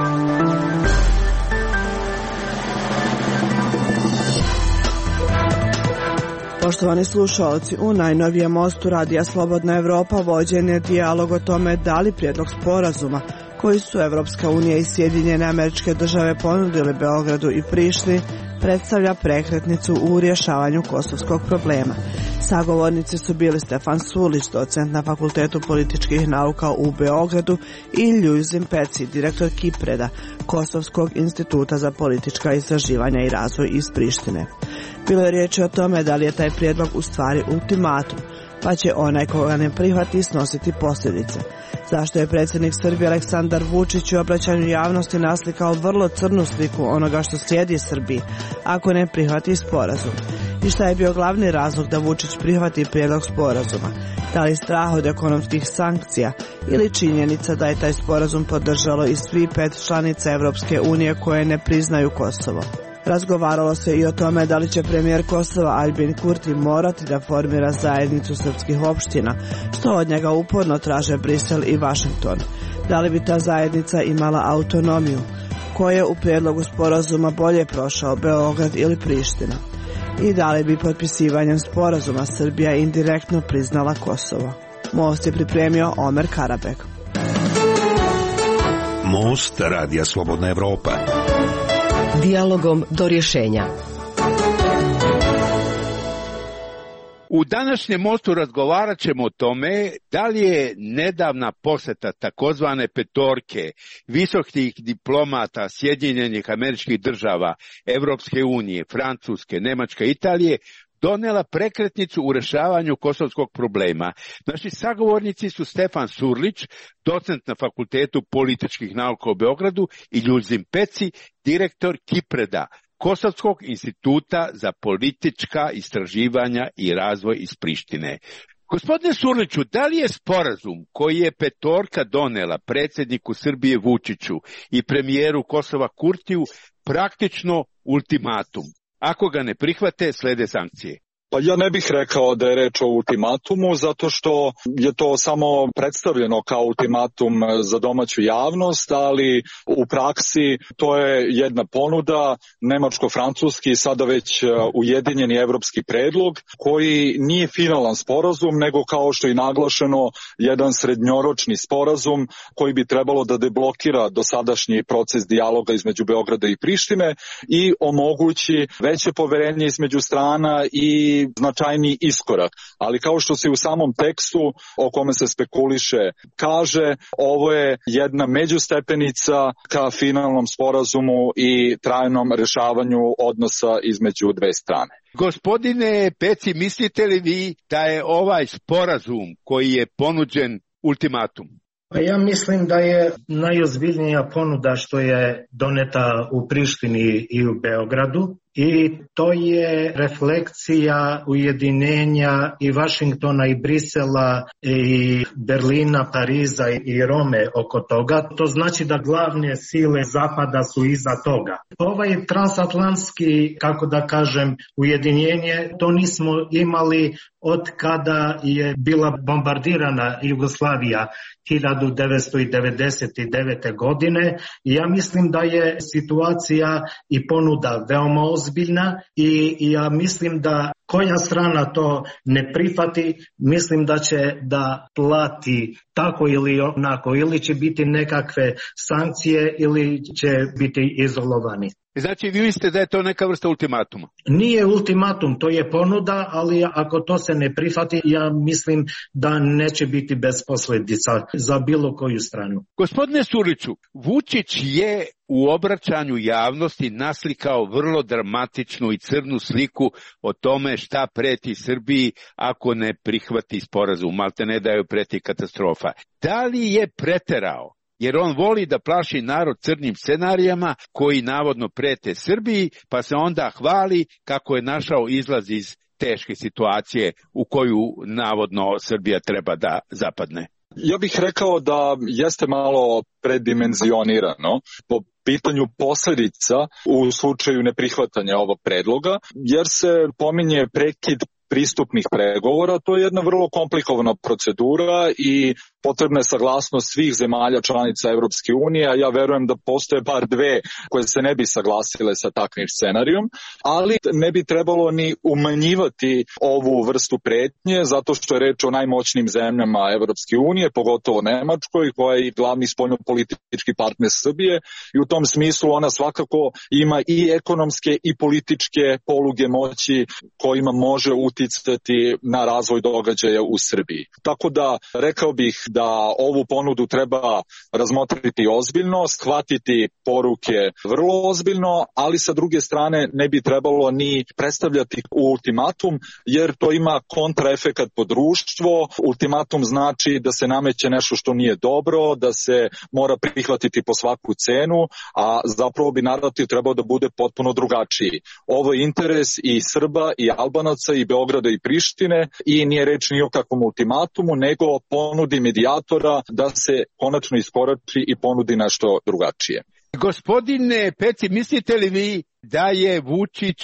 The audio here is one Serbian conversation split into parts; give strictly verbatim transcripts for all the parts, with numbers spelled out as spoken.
Poštovani slušalci, u najnovijem mostu Radija Slobodna Evropa vođen je dijalog o tome da li prijedlog sporazuma koji su Evropska unija i Sjedinjene Američke Države ponudili Beogradu i Prištini predstavlja prekretnicu u rješavanju kosovskog problema. Sagovornici su bili Stefan Sulić, docent na Fakultetu političkih nauka u Beogradu, i Ljuzin Peci, direktor Kipreda, Kosovskog instituta za politička istraživanja i razvoj iz Prištine. Bilo je riječi o tome da li je taj prijedlog u stvari ultimatum, pa će onaj koga ne prihvati snositi posljedice. Zašto je predsjednik Srbije Aleksandar Vučić u obraćanju javnosti naslikao vrlo crnu sliku onoga što slijedi Srbiji ako ne prihvati sporazum? I šta je bio glavni razlog da Vučić prihvati prijedlog sporazuma? Da li strah od ekonomskih sankcija ili činjenica da je taj sporazum podržalo i svi pet članica Evropske unije koje ne priznaju Kosovo? Razgovaralo se i o tome da li će premijer Kosova Aljbin Kurti morati da formira zajednicu srpskih opština, što od njega uporno traže Brisel i Vašington. Da li bi ta zajednica imala autonomiju? Ko je u prijedlogu sporazuma bolje prošao, Beograd ili Priština? I da li bi potpisivanjem sporazuma Srbija indirektno priznala Kosovo? Most je pripremio Omer Karabek. Most Radija Slobodna Evropa. Dijalogom do rješenja. U današnjem mostu razgovarat ćemo o tome da li je nedavna posjeta takozvane petorke visokih diplomata Sjedinjenih Američkih Država, Evropske unije, Francuske, Njemačke, Italije donela prekretnicu u rješavanju kosovskog problema. Naši sagovornici su Stefan Surlić, docent na Fakultetu političkih nauka u Beogradu, i Ljuzin Peci, direktor Kipreda, Kosovskog instituta za politička istraživanja i razvoj iz Prištine. Gospodine Surliću, da li je sporazum koji je petorka donela predsjedniku Srbije Vučiću i premijeru Kosova Kurtiju praktično ultimatum? Ako ga ne prihvate, slede sankcije. Pa ja ne bih rekao da je reč o ultimatumu, zato što je to samo predstavljeno kao ultimatum za domaću javnost, ali u praksi to je jedna ponuda, nemačko-francuski, sada već ujedinjeni evropski predlog, koji nije finalan sporazum, nego kao što je naglašeno, jedan srednjoročni sporazum koji bi trebalo da deblokira dosadašnji proces dijaloga između Beograda i Prištine i omogući veće poverenje između strana i značajni iskorak. Ali kao što se u samom tekstu o kome se spekuliše kaže, ovo je jedna međustepenica ka finalnom sporazumu i trajnom rješavanju odnosa između dve strane. Gospodine Peci, mislite li vi da je ovaj sporazum koji je ponuđen ultimatum? Pa ja mislim da je najozbiljnija ponuda što je doneta u Prištini i u Beogradu, i to je refleksija ujedinjenja i Vašingtona i Brisela i Berlina, Pariza i Rome oko toga. To znači da glavne sile Zapada su iza toga. Ovaj transatlantski, kako da kažem, ujedinjenje, to nismo imali od kada je bila bombardirana Jugoslavija hiljadu devetsto devedeset devete. godine. I ja mislim da je situacija i ponuda veoma ozbiljna i ja mislim da koja strana to ne prihvati, mislim da će da plati tako ili onako, ili će biti nekakve sankcije ili će biti izolovani. Znači, vi mislite da je to neka vrsta ultimatuma? Nije ultimatum, to je ponuda, ali ako to se ne prihvati, ja mislim da neće biti bez posljedica za bilo koju stranu. Gospodine Surliću, Vučić je u obraćanju javnosti naslikao vrlo dramatičnu i crnu sliku o tome šta preti Srbiji ako ne prihvati sporazum, maltene da joj preti katastrofa. Da li je preterao? Jer on voli da plaši narod crnim scenarijama koji navodno prete Srbiji, pa se onda hvali kako je našao izlaz iz teške situacije u koju navodno Srbija treba da zapadne. Ja bih rekao da jeste malo predimenzionirano po pitanju posljedica u slučaju neprihvatanja ovog predloga, jer se pominje prekid pristupnih pregovora. To je jedna vrlo komplikovana procedura i potrebna je saglasnost svih zemalja članica Evropske unije, a ja verujem da postoje bar dve koje se ne bi saglasile sa takvim scenarijom, ali ne bi trebalo ni umanjivati ovu vrstu pretnje, zato što je reč o najmoćnijim zemljama Evropske unije, pogotovo Nemačkoj, koja je glavni spoljnopolitički partner Srbije, i u tom smislu ona svakako ima i ekonomske i političke poluge moći kojima može uticati na razvoj događaja u Srbiji. Tako da rekao bih da ovu ponudu treba razmotriti ozbiljno, shvatiti poruke vrlo ozbiljno, ali sa druge strane ne bi trebalo ni predstavljati ultimatum, jer to ima kontraefekat po društvo. Ultimatum znači da se nameće nešto što nije dobro, da se mora prihvatiti po svaku cenu, a zapravo bi narativ trebao da bude potpuno drugačiji. Ovo je interes i Srba i Albanaca i Beograda i Prištine i nije reč ni o kakvom ultimatumu, nego ponudi medijatora da se konačno iskorači i ponudi nešto drugačije. Gospodine Peci, mislite li vi da je Vučić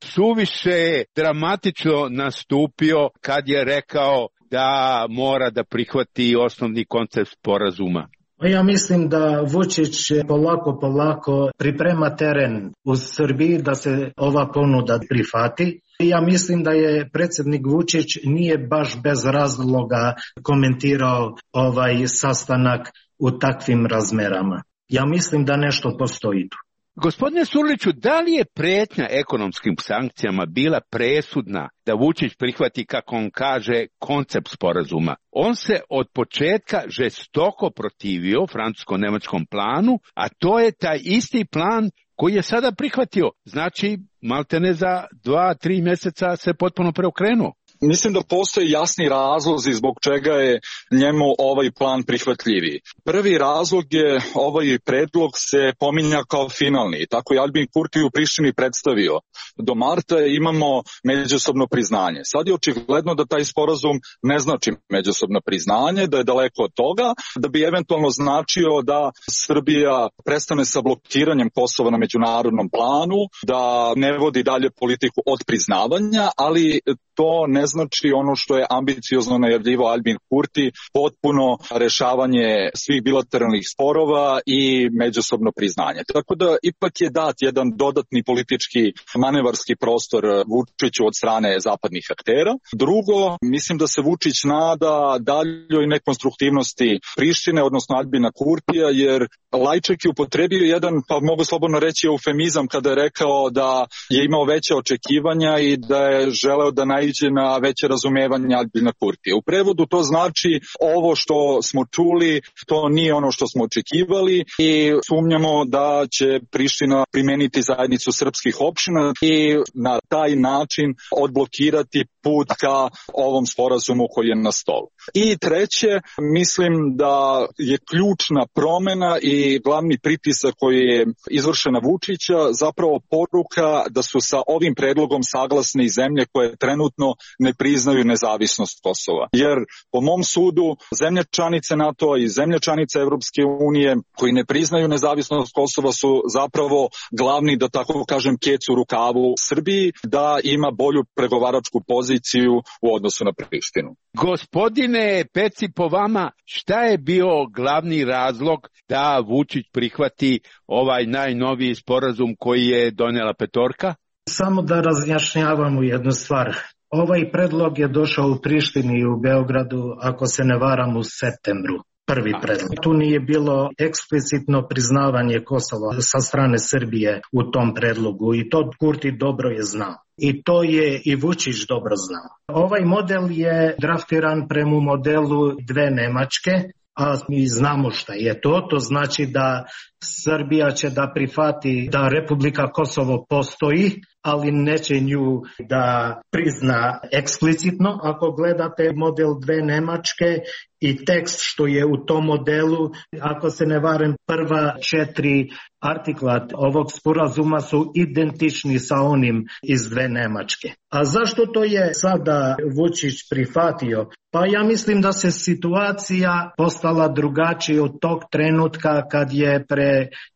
suviše dramatično nastupio kad je rekao da mora da prihvati osnovni koncept sporazuma? Ja mislim da Vučić polako, polako priprema teren u Srbiji da se ova ponuda prihvati. Ja mislim da je predsjednik Vučić nije baš bez razloga komentirao ovaj sastanak u takvim razmerama. Ja mislim da nešto postoji tu. Gospodine Surliću, da li je pretnja ekonomskim sankcijama bila presudna da Vučić prihvati, kako on kaže, koncept sporazuma? On se od početka žestoko protivio francusko-nemačkom planu, a to je taj isti plan koji je sada prihvatio. Znači, maltene za dva, tri mjeseca se potpuno preokrenuo. Mislim da postoje jasni razlozi zbog čega je njemu ovaj plan prihvatljiviji. Prvi razlog je ovaj predlog se pominja kao finalni. Tako je Albin Kurti u Prištini predstavio. Do marta imamo međusobno priznanje. Sad je očigledno da taj sporazum ne znači međusobno priznanje, da je daleko od toga, da bi eventualno značio da Srbija prestane sa blokiranjem Kosova na međunarodnom planu, da ne vodi dalje politiku od priznavanja, ali to ne znači ono što je ambiciozno najavljivao Albin Kurti, potpuno rešavanje svih bilateralnih sporova i međusobno priznanje. Tako da ipak je dat jedan dodatni politički manevarski prostor Vučiću od strane zapadnih aktera. Drugo, mislim da se Vučić nada daljoj nekonstruktivnosti Prištine, odnosno Albina Kurtija, jer Lajček je upotrebio jedan, pa mogu slobodno reći, eufemizam kada je rekao da je imao veće očekivanja i da je želeo da naiđe na veće razumevanje Albina Kurtija. U prevodu to znači ovo što smo čuli, to nije ono što smo očekivali i sumnjamo da će Priština primeniti zajednicu srpskih opština i na taj način odblokirati put ka ovom sporazumu koji je na stolu. I treće, mislim da je ključna promena i glavni pritisak koji je izvršen na Vučića zapravo poruka da su sa ovim predlogom saglasne i zemlje koje trenutno ne priznaju nezavisnost Kosova. Jer po mom sudu zemlje članice NATO i zemlje članice Evropske unije koji ne priznaju nezavisnost Kosova su zapravo glavni, da tako kažem, kec u rukavu Srbiji da ima bolju pregovaračku poziciju u odnosu na Prištinu. Gospodine Peci, po vama šta je bio glavni razlog da Vučić prihvati ovaj najnoviji sporazum koji je donijela petorka? Samo da razjašnjavamo jednu stvar. Ovaj predlog je došao u Prištini i u Beogradu, ako se ne varam, u septembru. Prvi predlog. Tu nije bilo eksplicitno priznavanje Kosova sa strane Srbije u tom predlogu i to Kurti dobro je znao. I to je i Vučić dobro znao. Ovaj model je draftiran prema modelu dve Nemačke, a mi znamo šta je to. To znači da Srbija će da prihvati da Republika Kosovo postoji, ali neće nju da prizna eksplicitno. Ako gledate model dve Nemačke i tekst što je u tom modelu, ako se ne varam, prva četiri artikla ovog sporazuma su identični sa onim iz dve Nemačke. A zašto to je sada Vučić prihvatio? Pa ja mislim da se situacija postala drugačija od tog trenutka kad je pre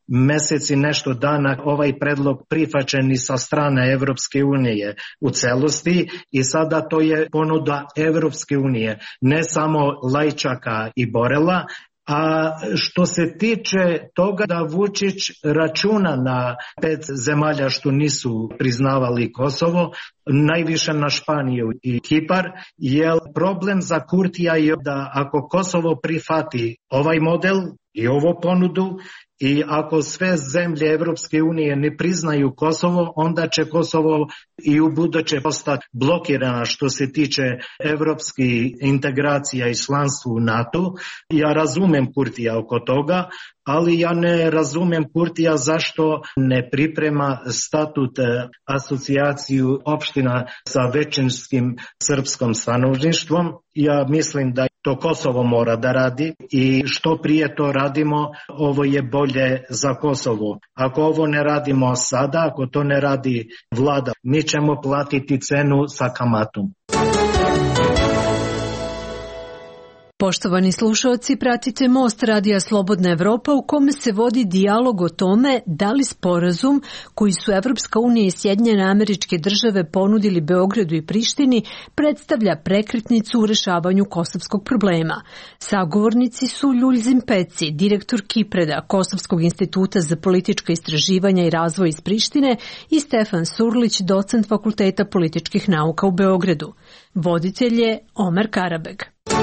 meseci i nešto dana ovaj predlog prihvaćen i sa strane Evropske unije u celosti i sada to je ponuda Evropske unije, ne samo Lajčaka i Borela. A što se tiče toga da Vučić računa na pet zemalja što nisu priznavali Kosovo, najviše na Španiju i Kipar, jer problem za Kurtija je da ako Kosovo prihvati ovaj model i ovu ponudu i ako sve zemlje Evropske unije ne priznaju Kosovo, onda će Kosovo i u buduće postati blokirana što se tiče evropskih integracija i članstva u NATO. Ja razumem Kurtija oko toga, ali ja ne razumem Kurtija zašto ne priprema statut asocijaciju opština sa većinskim srpskom stanovništvom. Ja mislim da to Kosovo mora da radi i što prije to radimo, ovo je bolje za Kosovo. Ako ovo ne radimo sada, ako to ne radi vlada, mi ćemo platiti cenu sa kamatom. Poštovani slušalci, pratite Most Radija Slobodna Evropa u kome se vodi dijalog o tome da li sporazum koji su Evropska unija i Sjedinjene Američke Države ponudili Beogradu i Prištini predstavlja prekretnicu u rešavanju kosovskog problema. Sagovornici su Ljuljzim Peci, direktor Kipreda, Kosovskog instituta za politička istraživanja i razvoj iz Prištine, i Stefan Surlić, docent Fakulteta političkih nauka u Beogradu. Voditelj je Omer Karabeg.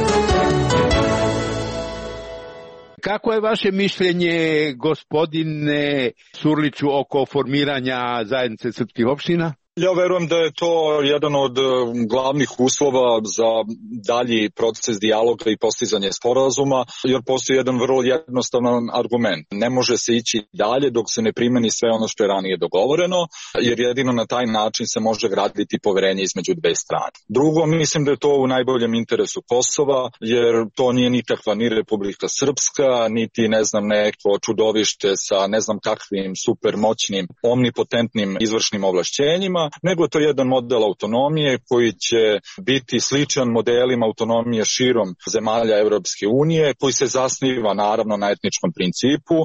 Kako je vaše mišljenje, gospodine Surliću, oko formiranja zajednice srpskih opština? Ja verujem da je to jedan od glavnih uslova za dalji proces dijaloga i postizanje sporazuma, jer postoji jedan vrlo jednostavan argument. Ne može se ići dalje dok se ne primeni sve ono što je ranije dogovoreno, jer jedino na taj način se može graditi poverenje između dve strane. Drugo, mislim da je to u najboljem interesu Kosova, jer to nije nikakva ni Republika Srpska, niti ne znam neko čudovište sa ne znam kakvim supermoćnim, omnipotentnim izvršnim ovlašćenjima, nego to je jedan model autonomije koji će biti sličan modelima autonomije širom zemalja Evropske unije, koji se zasniva naravno na etničkom principu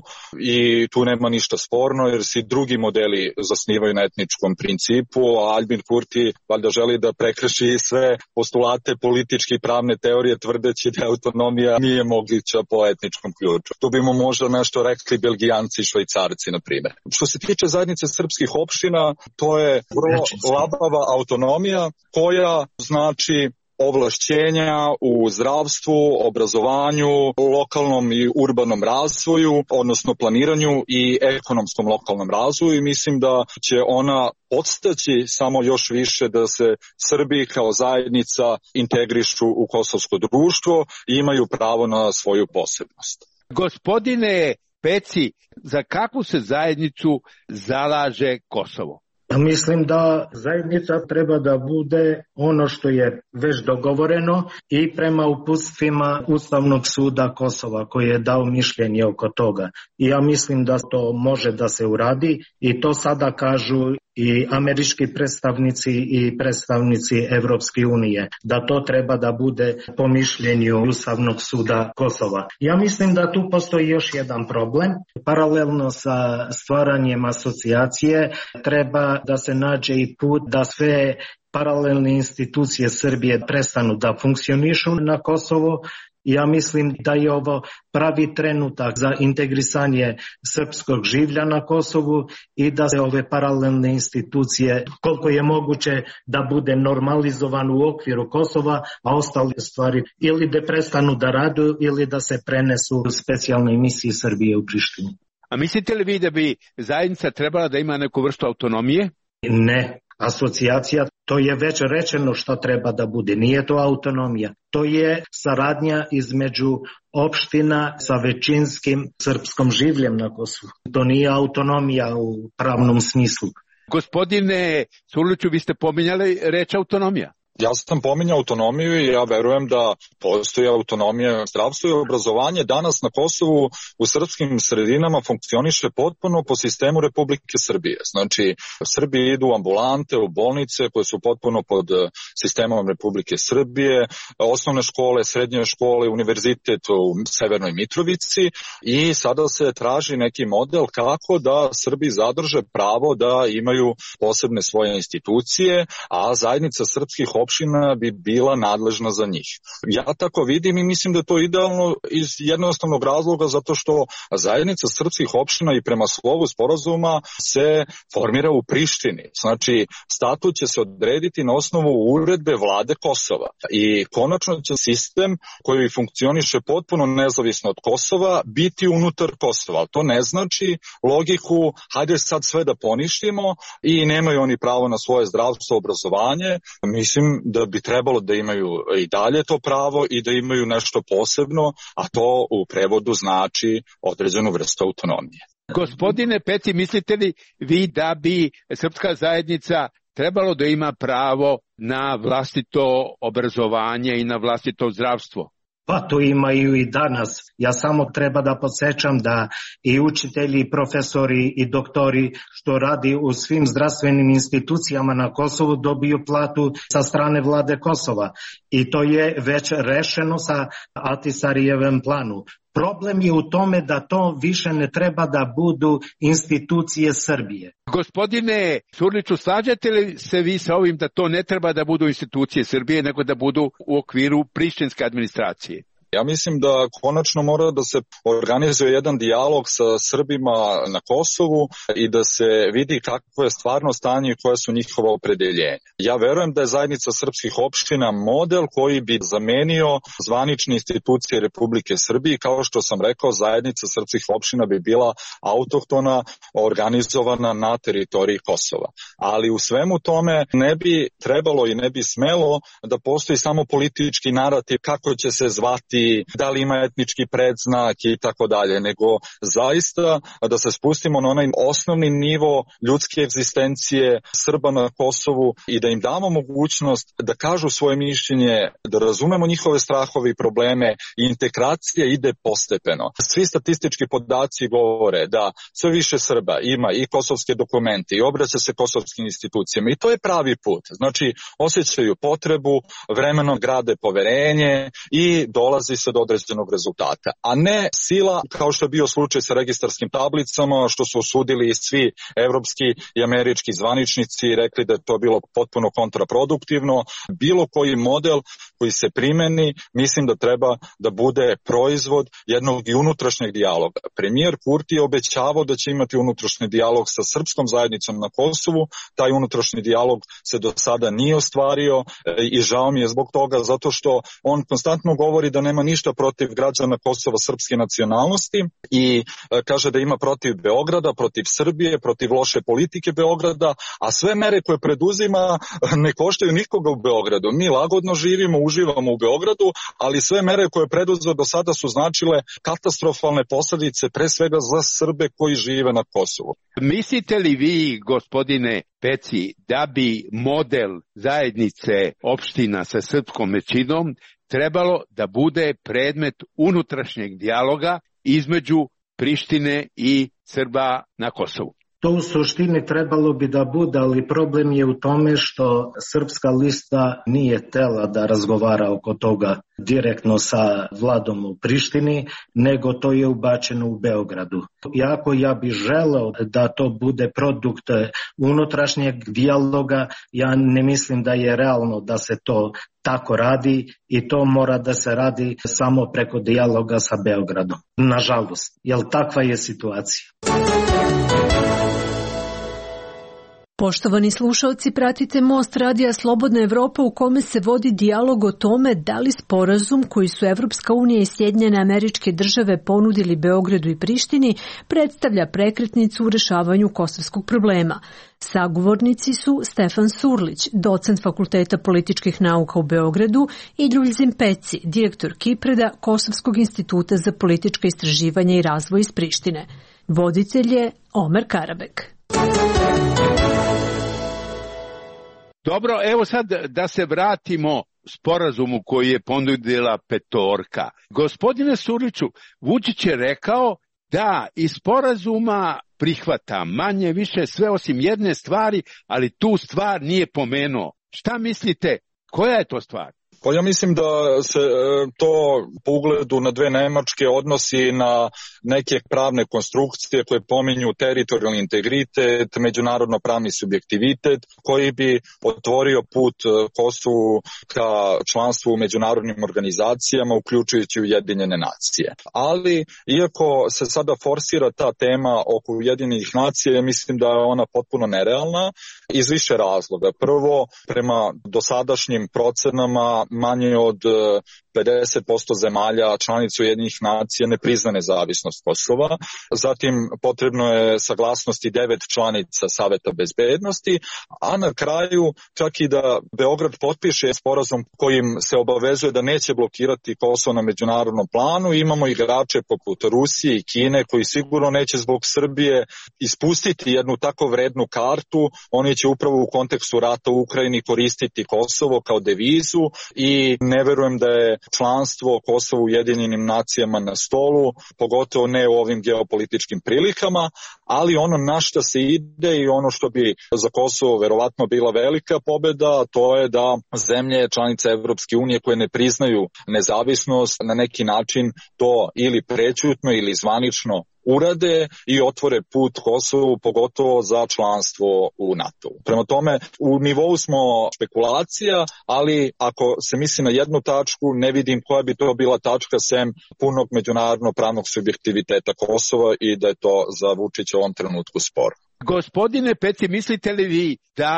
i tu nema ništa sporno jer se drugi modeli zasnivaju na etničkom principu, a Aljbin Kurti valjda želi da prekrši sve postulate političke i pravne teorije tvrdeći da autonomija nije moguća po etničkom ključu. Tu bi mu možda nešto rekli Belgijanci i Švajcarci, na primjer. Što se tiče zajednice srpskih opština, to je labava autonomija koja znači ovlašćenja u zdravstvu, obrazovanju, lokalnom i urbanom razvoju, odnosno planiranju i ekonomskom lokalnom razvoju i mislim da će ona podstaći samo još više da se Srbi kao zajednica integrišu u kosovsko društvo i imaju pravo na svoju posebnost. Gospodine Peci, za kakvu se zajednicu zalaže Kosovo? Mislim da zajednica treba da bude ono što je već dogovoreno i prema uputstvima Ustavnog suda Kosova koji je dao mišljenje oko toga. I ja mislim da to može da se uradi i to sada kažu i američki predstavnici i predstavnici Evropske unije, da to treba da bude po mišljenju Ustavnog suda Kosova. Ja mislim da tu postoji još jedan problem. Paralelno sa stvaranjem asocijacije treba da se nađe i put da sve paralelne institucije Srbije prestanu da funkcionišu na Kosovo. Ja mislim da je ovo pravi trenutak za integrisanje srpskog življa na Kosovu i da se ove paralelne institucije koliko je moguće da bude normalizovan u okviru Kosova, a ostale stvari ili da prestanu da radu ili da se prenesu u specijalne emisije Srbije u Prištini. A mislite li vi da bi zajednica trebala da ima neku vrstu autonomije? Ne. Asocijacija, to je već rečeno što treba da bude, nije to autonomija. To je saradnja između opština sa većinskim srpskom življem na Kosovu. To nije autonomija u pravnom smislu. Gospodine Surliću, vi ste pominjali reč autonomija. Ja sam pominjao autonomiju i ja verujem da postoji autonomija zdravstva i obrazovanje. Danas na Kosovu u srpskim sredinama funkcioniše potpuno po sistemu Republike Srbije. Znači, Srbi idu u ambulante, u bolnice koje su potpuno pod sistemom Republike Srbije, osnovne škole, srednje škole, univerzitet u Severnoj Mitrovici i sada se traži neki model kako da Srbi zadrže pravo da imaju posebne svoje institucije, a zajednica srpskih opština bi bila nadležna za njih. Ja tako vidim i mislim da je to idealno iz jednostavnog razloga zato što zajednica srpskih opština i prema slovu sporazuma se formira u Prištini. Znači, statut će se odrediti na osnovu uredbe vlade Kosova i konačno će sistem koji funkcioniše potpuno nezavisno od Kosova biti unutar Kosova. To ne znači logiku hajde sad sve da poništimo i nemaju oni pravo na svoje zdravstvo, obrazovanje. Mislim da bi trebalo da imaju i dalje to pravo i da imaju nešto posebno, a to u prevodu znači određenu vrstu autonomije. Gospodine Peci, mislite li vi da bi srpska zajednica trebalo da ima pravo na vlastito obrazovanje i na vlastito zdravstvo? Pa to imaju i danas. Ja samo treba da podsjećam da i učitelji, i profesori, i doktori što radi u svim zdravstvenim institucijama na Kosovu dobiju platu sa strane vlade Kosova. I to je već rešeno sa Ahtisarijevem planu. Problem je u tome da to više ne treba da budu institucije Srbije. Gospodine Surliću, slažete li se vi sa ovim da to ne treba da budu institucije Srbije, nego da budu u okviru prištinske administracije? Ja mislim da konačno mora da se organizuje jedan dijalog sa Srbima na Kosovu i da se vidi kakvo je stvarno stanje i koje su njihova opredeljenja. Ja verujem da je zajednica srpskih opština model koji bi zamenio zvanične institucije Republike Srbije. Kao što sam rekao, zajednica srpskih opština bi bila autohtona, organizovana na teritoriji Kosova. Ali u svemu tome ne bi trebalo i ne bi smelo da postoji samo politički narativ kako će se zvati, da li ima etnički predznak i tako dalje, nego zaista da se spustimo na onaj osnovni nivo ljudske egzistencije Srba na Kosovu i da im damo mogućnost da kažu svoje mišljenje, da razumemo njihove strahove i probleme i integracija ide postepeno. Svi statistički podaci govore da sve više Srba ima i kosovske dokumente i obraća se kosovskim institucijama i to je pravi put. Znači, osjećaju potrebu, vremenom grade poverenje i dolazi se do određenog rezultata, a ne sila kao što je bio slučaj sa registarskim tablicama, što su osudili svi evropski i američki zvaničnici i rekli da je to bilo potpuno kontraproduktivno. Bilo koji model koji se primeni, mislim da treba da bude proizvod jednog i unutrašnjeg dijaloga. Premijer Kurti je obećavao da će imati unutrašnji dijalog sa srpskom zajednicom na Kosovu, taj unutrašnji dijalog se do sada nije ostvario i žao mi je zbog toga, zato što on konstantno govori da nema ništa protiv građana Kosova srpske nacionalnosti i kaže da ima protiv Beograda, protiv Srbije, protiv loše politike Beograda, a sve mere koje preduzima ne koštaju nikoga u Beogradu. Mi lagodno živimo, uživamo u Beogradu, ali sve mere koje preduzeo do sada su značile katastrofalne posljedice pre svega za Srbe koji žive na Kosovu. Mislite li vi, gospodine Peci, da bi model zajednice opština sa srpskom većinom trebalo da bude predmet unutrašnjeg dijaloga između Prištine i Srba na Kosovu? To u suštini trebalo bi da bude, ali problem je u tome što Srpska lista nije tela da razgovara oko toga direktno sa vladom u Prištini, nego to je ubačeno u Beogradu. Iako ja bih želeo da to bude produkt unutrašnjeg dijaloga, ja ne mislim da je realno da se to tako radi i to mora da se radi samo preko dijaloga sa Beogradom. Nažalost, jer takva je situacija. Poštovani slušalci, pratite Most radija Slobodna Evropa u kome se vodi dijalog o tome da li sporazum koji su Evropska unija i Sjedinjene Američke Države ponudili Beogradu i Prištini predstavlja prekretnicu u rešavanju kosovskog problema. Sagovornici su Stefan Surlić, docent Fakulteta političkih nauka u Beogradu, i Druljzin Peci, direktor Kipreda Kosovskog instituta za politička istraživanja i razvoj iz Prištine. Voditelj je Omer Karabek. Dobro, evo sad da se vratimo sporazumu koji je ponudila petorka. Gospodine Surliću, Vučić je rekao da iz sporazuma prihvata manje više sve osim jedne stvari, ali tu stvar nije pomenuo. Šta mislite, koja je to stvar? Pa ja mislim da se to po ugledu na dve Nemačke odnosi na neke pravne konstrukcije koje pominju teritorijalni integritet, međunarodno pravni subjektivitet koji bi otvorio put Kosovu ka članstvu u međunarodnim organizacijama, uključujući Ujedinjene nacije. Ali, iako se sada forsira ta tema oko Ujedinjenih nacija, mislim da je ona potpuno nerealna iz više razloga. Prvo, prema dosadašnjim procenama manje od pedeset posto zemalja članica Ujedinjenih nacija ne prizna nezavisnost Kosova. Zatim potrebno je saglasnosti devet članica Saveta bezbednosti, a na kraju čak i da Beograd potpiše sporazum kojim se obavezuje da neće blokirati Kosovo na međunarodnom planu. Imamo igrače poput Rusije i Kine koji sigurno neće zbog Srbije ispustiti jednu tako vrednu kartu. Oni će upravo u kontekstu rata u Ukrajini koristiti Kosovo kao devizu i ne verujem da je članstvo Kosova u Ujedinjenim nacijama na stolu, pogotovo ne u ovim geopolitičkim prilikama, ali ono na što se ide i ono što bi za Kosovo verovatno bila velika pobeda, to je da zemlje članice Evropske unije koje ne priznaju nezavisnost na neki način to ili prećutno ili zvanično urade i otvore put Kosovu, pogotovo za članstvo u NATO. Prema tome, u nivou smo špekulacija, ali ako se misli na jednu tačku, ne vidim koja bi to bila tačka sem punog međunarodnog pravnog subjektiviteta Kosova i da je to za Vučića u ovom trenutku spor. Gospodine Peci, mislite li vi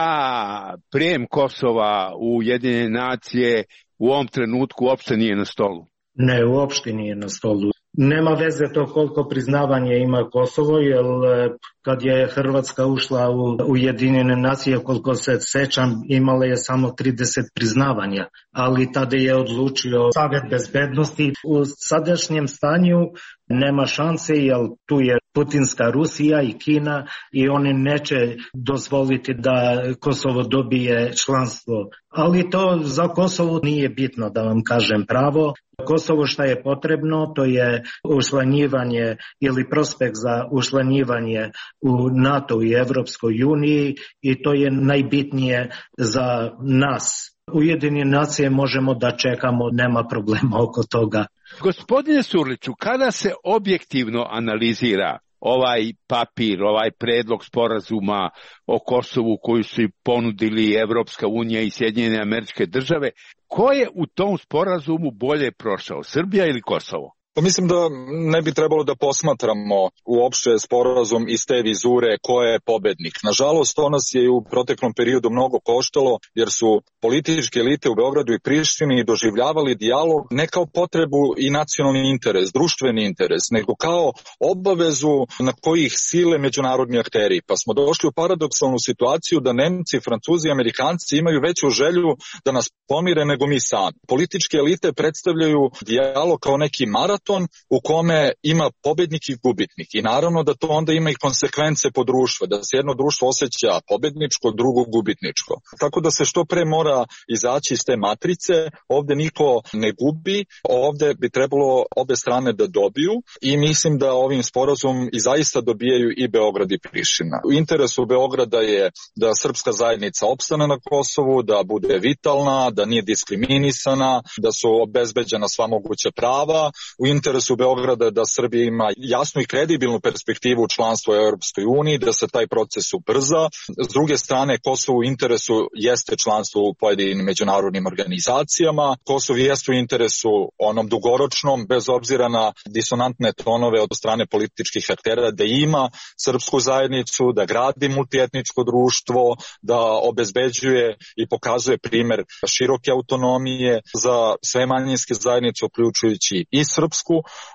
da prijem Kosova u Ujedinjene nacije u ovom trenutku uopšte nije na stolu? Ne, uopšte nije na stolu. Nema veze to koliko priznavanje ima Kosovo, jer kad je Hrvatska ušla u Ujedinjene nacije, koliko se sećam, imala je samo trideset priznavanja, ali tada je odlučio Savet bezbednosti. U sadašnjem stanju nema šanse, jer tu je putinska Rusija i Kina i oni neće dozvoliti da Kosovo dobije članstvo. Ali to za Kosovo nije bitno, da vam kažem pravo. Kosovo što je potrebno, to je učlanjivanje ili prospekt za učlanjivanje u NATO i Evropskoj uniji i to je najbitnije za nas. Ujedinjene nacije možemo da čekamo, nema problema oko toga. Gospodine Surliću, kada se objektivno analizira ovaj papir, ovaj predlog sporazuma o Kosovu koju su ponudili Evropska unija i Sjedinjene Američke Države, ko je u tom sporazumu bolje prošao, Srbija ili Kosovo? Pa mislim da ne bi trebalo da posmatramo uopšte sporazum iz te vizure ko je pobednik. Nažalost, to nas je u proteklom periodu mnogo koštalo, jer su političke elite u Beogradu i Prištini doživljavali dijalog ne kao potrebu i nacionalni interes, društveni interes, nego kao obavezu na kojih sile međunarodni akteri. Pa smo došli u paradoksalnu situaciju da Nemci, Francuzi i Amerikanci imaju veću želju da nas pomire nego mi sami. Političke elite predstavljaju dijalog kao neki maraton u kome ima pobednik i gubitnik. I naravno da to onda ima i konsekvence po društvu, da se jedno društvo osjeća pobedničko, drugo gubitničko. Tako da se što pre mora izaći iz te matrice, ovde niko ne gubi, ovde bi trebalo obe strane da dobiju i mislim da ovim sporazum i zaista dobijaju i Beograd i Priština. U interesu Beograda je da srpska zajednica opstane na Kosovu, da bude vitalna, da nije diskriminisana, da su obezbeđena sva moguća prava. U interesu Beograda da Srbija ima jasnu i kredibilnu perspektivu članstva u Europskoj uniji, da se taj proces ubrza. S druge strane, Kosovo u interesu jeste članstvo u pojedinim međunarodnim organizacijama. Kosovo jeste u interesu onom dugoročnom, bez obzira na disonantne tonove od strane političkih aktera, da ima srpsku zajednicu, da gradi multietničko društvo, da obezbeđuje i pokazuje primer široke autonomije za sve manjinske zajednice, uključujući i srpsku,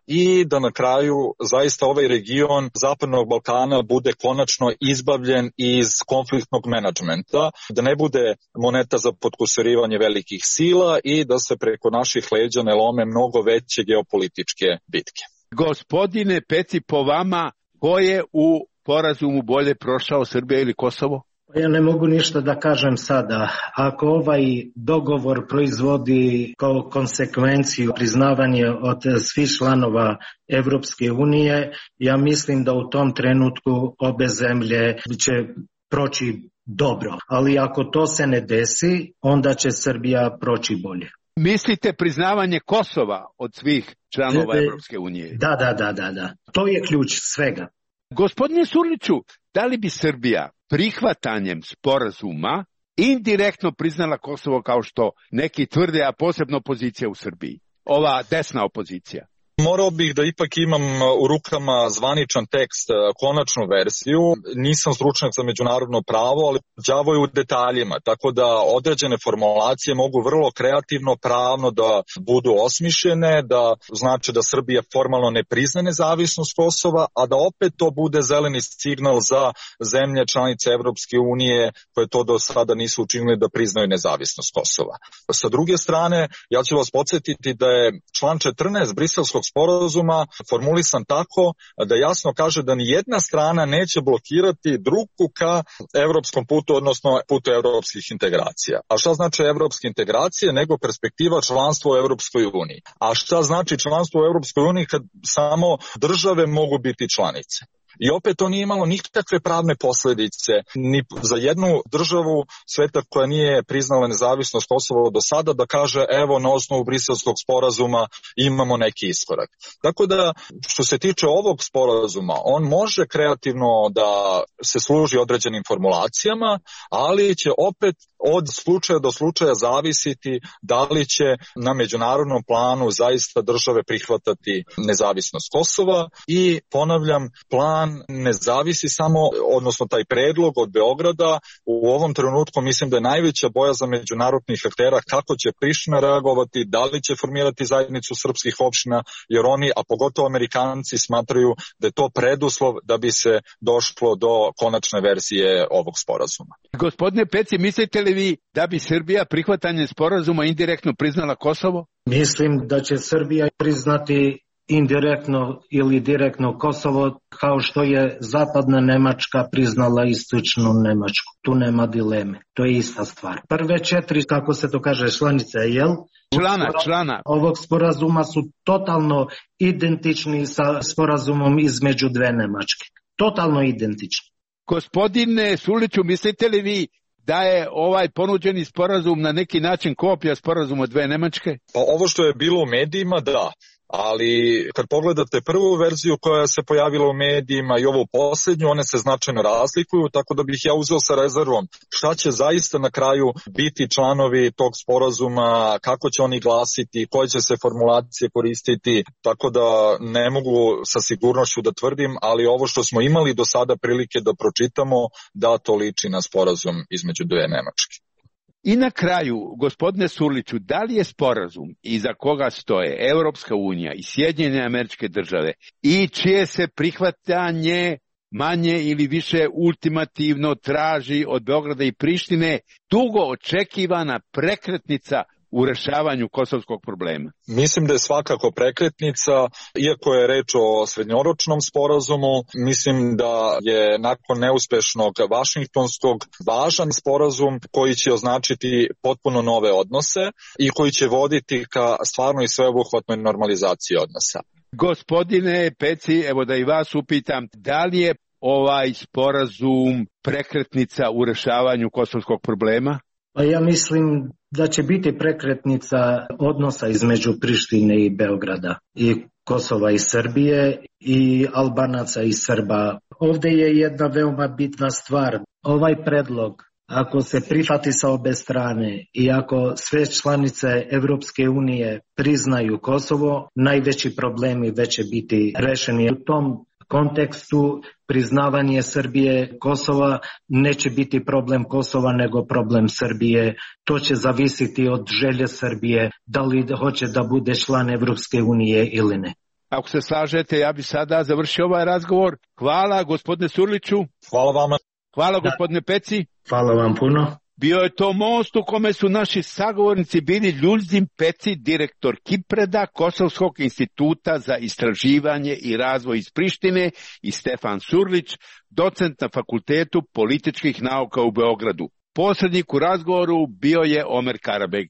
i da na kraju zaista ovaj region Zapadnog Balkana bude konačno izbavljen iz konfliktnog menadžmenta, da ne bude moneta za potkusurivanje velikih sila i da se preko naših leđa ne lome mnogo veće geopolitičke bitke. Gospodine Peci, po vama, ko je u sporazumu bolje prošao, Srbija ili Kosovo? Ja ne mogu ništa da kažem sada. Ako ovaj dogovor proizvodi kao konsekvenciju priznavanje od svih članova Evropske unije, ja mislim da u tom trenutku obe zemlje će proći dobro. Ali ako to se ne desi, onda će Srbija proći bolje. Mislite priznavanje Kosova od svih članova Evropske unije? Da, da, da, da, da. To je ključ svega. Gospodine Surliću, da li bi Srbija prihvatanjem sporazuma indirektno priznala Kosovo kao što neki tvrde, a posebno opozicija u Srbiji? Ova desna opozicija. Morao bih da ipak imam u rukama zvaničan tekst, konačnu verziju. Nisam stručnjak za međunarodno pravo, ali đavo je u detaljima, tako da određene formulacije mogu vrlo kreativno, pravno da budu osmišljene, da znači da Srbija formalno ne prizna nezavisnost Kosova, a da opet to bude zeleni signal za zemlje članice Evropske unije koje to do sada nisu učinili da priznaju nezavisnost Kosova. Sa druge strane, ja ću vas podsjetiti da je član četrnaest Briselskog sporazuma formulisan tako da jasno kaže da ni jedna strana neće blokirati drugu ka evropskom putu, odnosno putu evropskih integracija. A šta znači evropske integracije nego perspektiva članstva u Evropskoj uniji? A šta znači članstvo u Evropskoj uniji kad samo države mogu biti članice? I opet to nije imalo nikakve pravne posljedice ni za jednu državu sveta koja nije priznala nezavisnost Kosova do sada da kaže evo na osnovu Briselskog sporazuma imamo neki iskorak. Tako da što se tiče ovog sporazuma, on može kreativno da se služi određenim formulacijama, ali će opet od slučaja do slučaja zavisiti da li će na međunarodnom planu zaista države prihvatati nezavisnost Kosova i ponavljam, plan ne zavisi samo, odnosno taj predlog od Beograda, u ovom trenutku mislim da je najveća bojazan međunarodnih aktera kako će Priština reagovati, da li će formirati zajednicu srpskih opština, jer oni, a pogotovo Amerikanci, smatraju da je to preduslov da bi se došlo do konačne verzije ovog sporazuma. Gospodine Peci, mislite li vi da bi Srbija prihvatanjem sporazuma indirektno priznala Kosovo? Mislim da će Srbija priznati indirektno ili direktno Kosovo kao što je zapadna Nemačka priznala istočnu Nemačku. Tu nema dileme. To je ista stvar. Prve četiri, kako se to kaže, članice, jel? Člana, člana. Ovog sporazuma su totalno identični sa sporazumom između dve Nemačke. Totalno identični. Gospodine Suliću, mislite li vi da je ovaj ponuđeni sporazum na neki način kopija sporazuma dve Nemačke? Pa ovo što je bilo u medijima, da. Ali kad pogledate prvu verziju koja se pojavila u medijima i ovu posljednju, one se značajno razlikuju, tako da bih ja uzeo sa rezervom šta će zaista na kraju biti članovi tog sporazuma, kako će oni glasiti, koje će se formulacije koristiti, tako da ne mogu sa sigurnošću da tvrdim, ali ovo što smo imali do sada prilike da pročitamo, da to liči na sporazum između dve Nemačke. I na kraju, gospodine Surliću, da li je sporazum iza koga stoje Evropska unija i Sjedinjene Američke Države i čije se prihvatanje manje ili više ultimativno traži od Beograda i Prištine dugo očekivana prekretnica u rešavanju kosovskog problema? Mislim da je svakako prekretnica, iako je reč o srednjoročnom sporazumu, mislim da je nakon neuspešnog Vašingtonskog važan sporazum koji će označiti potpuno nove odnose i koji će voditi ka stvarno i sveobuhvatnoj normalizaciji odnosa. Gospodine Peci, evo da i vas upitam, da li je ovaj sporazum prekretnica u rešavanju kosovskog problema? Pa ja mislim da će biti prekretnica odnosa između Prištine i Beograda i Kosova i Srbije i Albanaca i Srba. Ovdje je jedna veoma bitna stvar. Ovaj predlog, ako se prihvati sa obe strane i ako sve članice Evropske unije priznaju Kosovo, najveći problemi već će biti rešeni. U tom kontekstu priznavanje Srbije Kosova neće biti problem Kosova nego problem Srbije. To će zavisiti od želje Srbije da li hoće da bude član Evropske unije ili ne. Ako se slažete, ja bih sada završio ovaj razgovor. Hvala gospodine Surliću. Hvala vama. Hvala gospodine Peci. Hvala vam puno. Bio je to most u kome su naši sagovornici bili Ljuzin Peci, direktor Kipreda, Kosovskog instituta za istraživanje i razvoj iz Prištine, i Stefan Surlić, docent na Fakultetu političkih nauka u Beogradu. Posrednik u razgovoru bio je Omer Karabeg.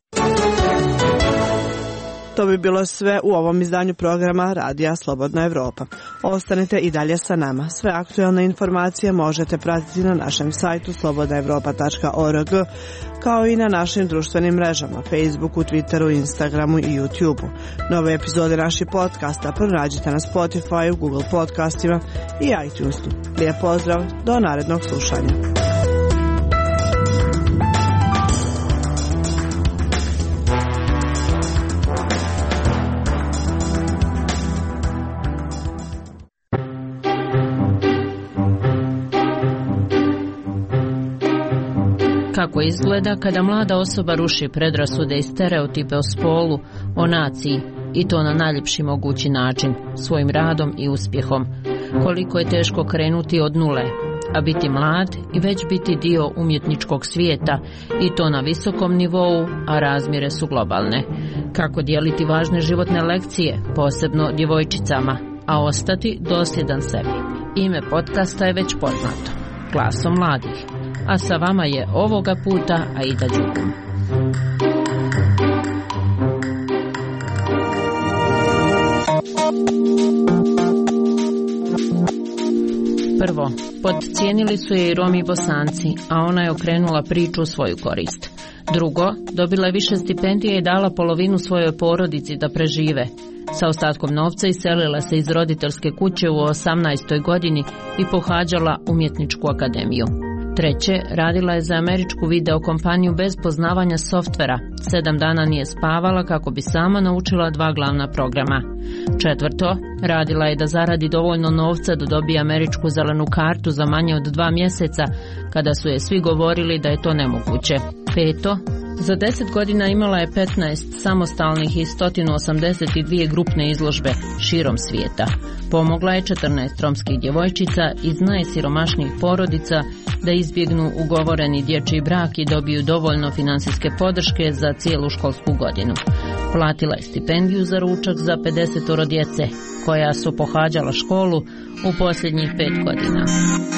To bi bilo sve u ovom izdanju programa Radija Slobodna Evropa. Ostanite i dalje sa nama. Sve aktualne informacije možete pratiti na našem sajtu slobodna evropa tačka org, kao i na našim društvenim mrežama, Facebooku, Twitteru, Instagramu i YouTubeu. Nove epizode naših podcasta pronađite na Spotify, Google podcastima i iTunesu. Lijep pozdrav, do narednog slušanja. Kako izgleda kada mlada osoba ruši predrasude i stereotipe o spolu, o naciji, i to na najljepši mogući način, svojim radom i uspjehom. Koliko je teško krenuti od nule, a biti mlad i već biti dio umjetničkog svijeta, i to na visokom nivou, a razmjere su globalne. Kako dijeliti važne životne lekcije, posebno djevojčicama, a ostati dosljedan sebi. Ime podcasta je već poznato, Glasom mladih. A sa vama je ovoga puta Aida Đugum. Prvo, podcijenili su je i Romi i Bosanci, a ona je okrenula priču u svoju korist. Drugo, dobila je više stipendije i dala polovinu svojoj porodici da prežive. Sa ostatkom novca iselila se iz roditeljske kuće u osamnaestoj godini i pohađala umjetničku akademiju. Treće, radila je za američku video kompaniju bez poznavanja softvera. Sedam dana nije spavala kako bi sama naučila dva glavna programa. Četvrto, radila je da zaradi dovoljno novca da dobije američku zelenu kartu za manje od dva mjeseca, kada su je svi govorili da je to nemoguće. Peto, za deset godina imala je petnaest samostalnih i sto osamdeset dvije grupne izložbe širom svijeta. Pomogla je četrnaest romskih djevojčica iz najsiromašnijih porodica da izbjegnu ugovoreni dječji brak i dobiju dovoljno financijske podrške za cijelu školsku godinu. Platila je stipendiju za ručak za pedeset djece, koja su pohađala školu u posljednjih pet godina.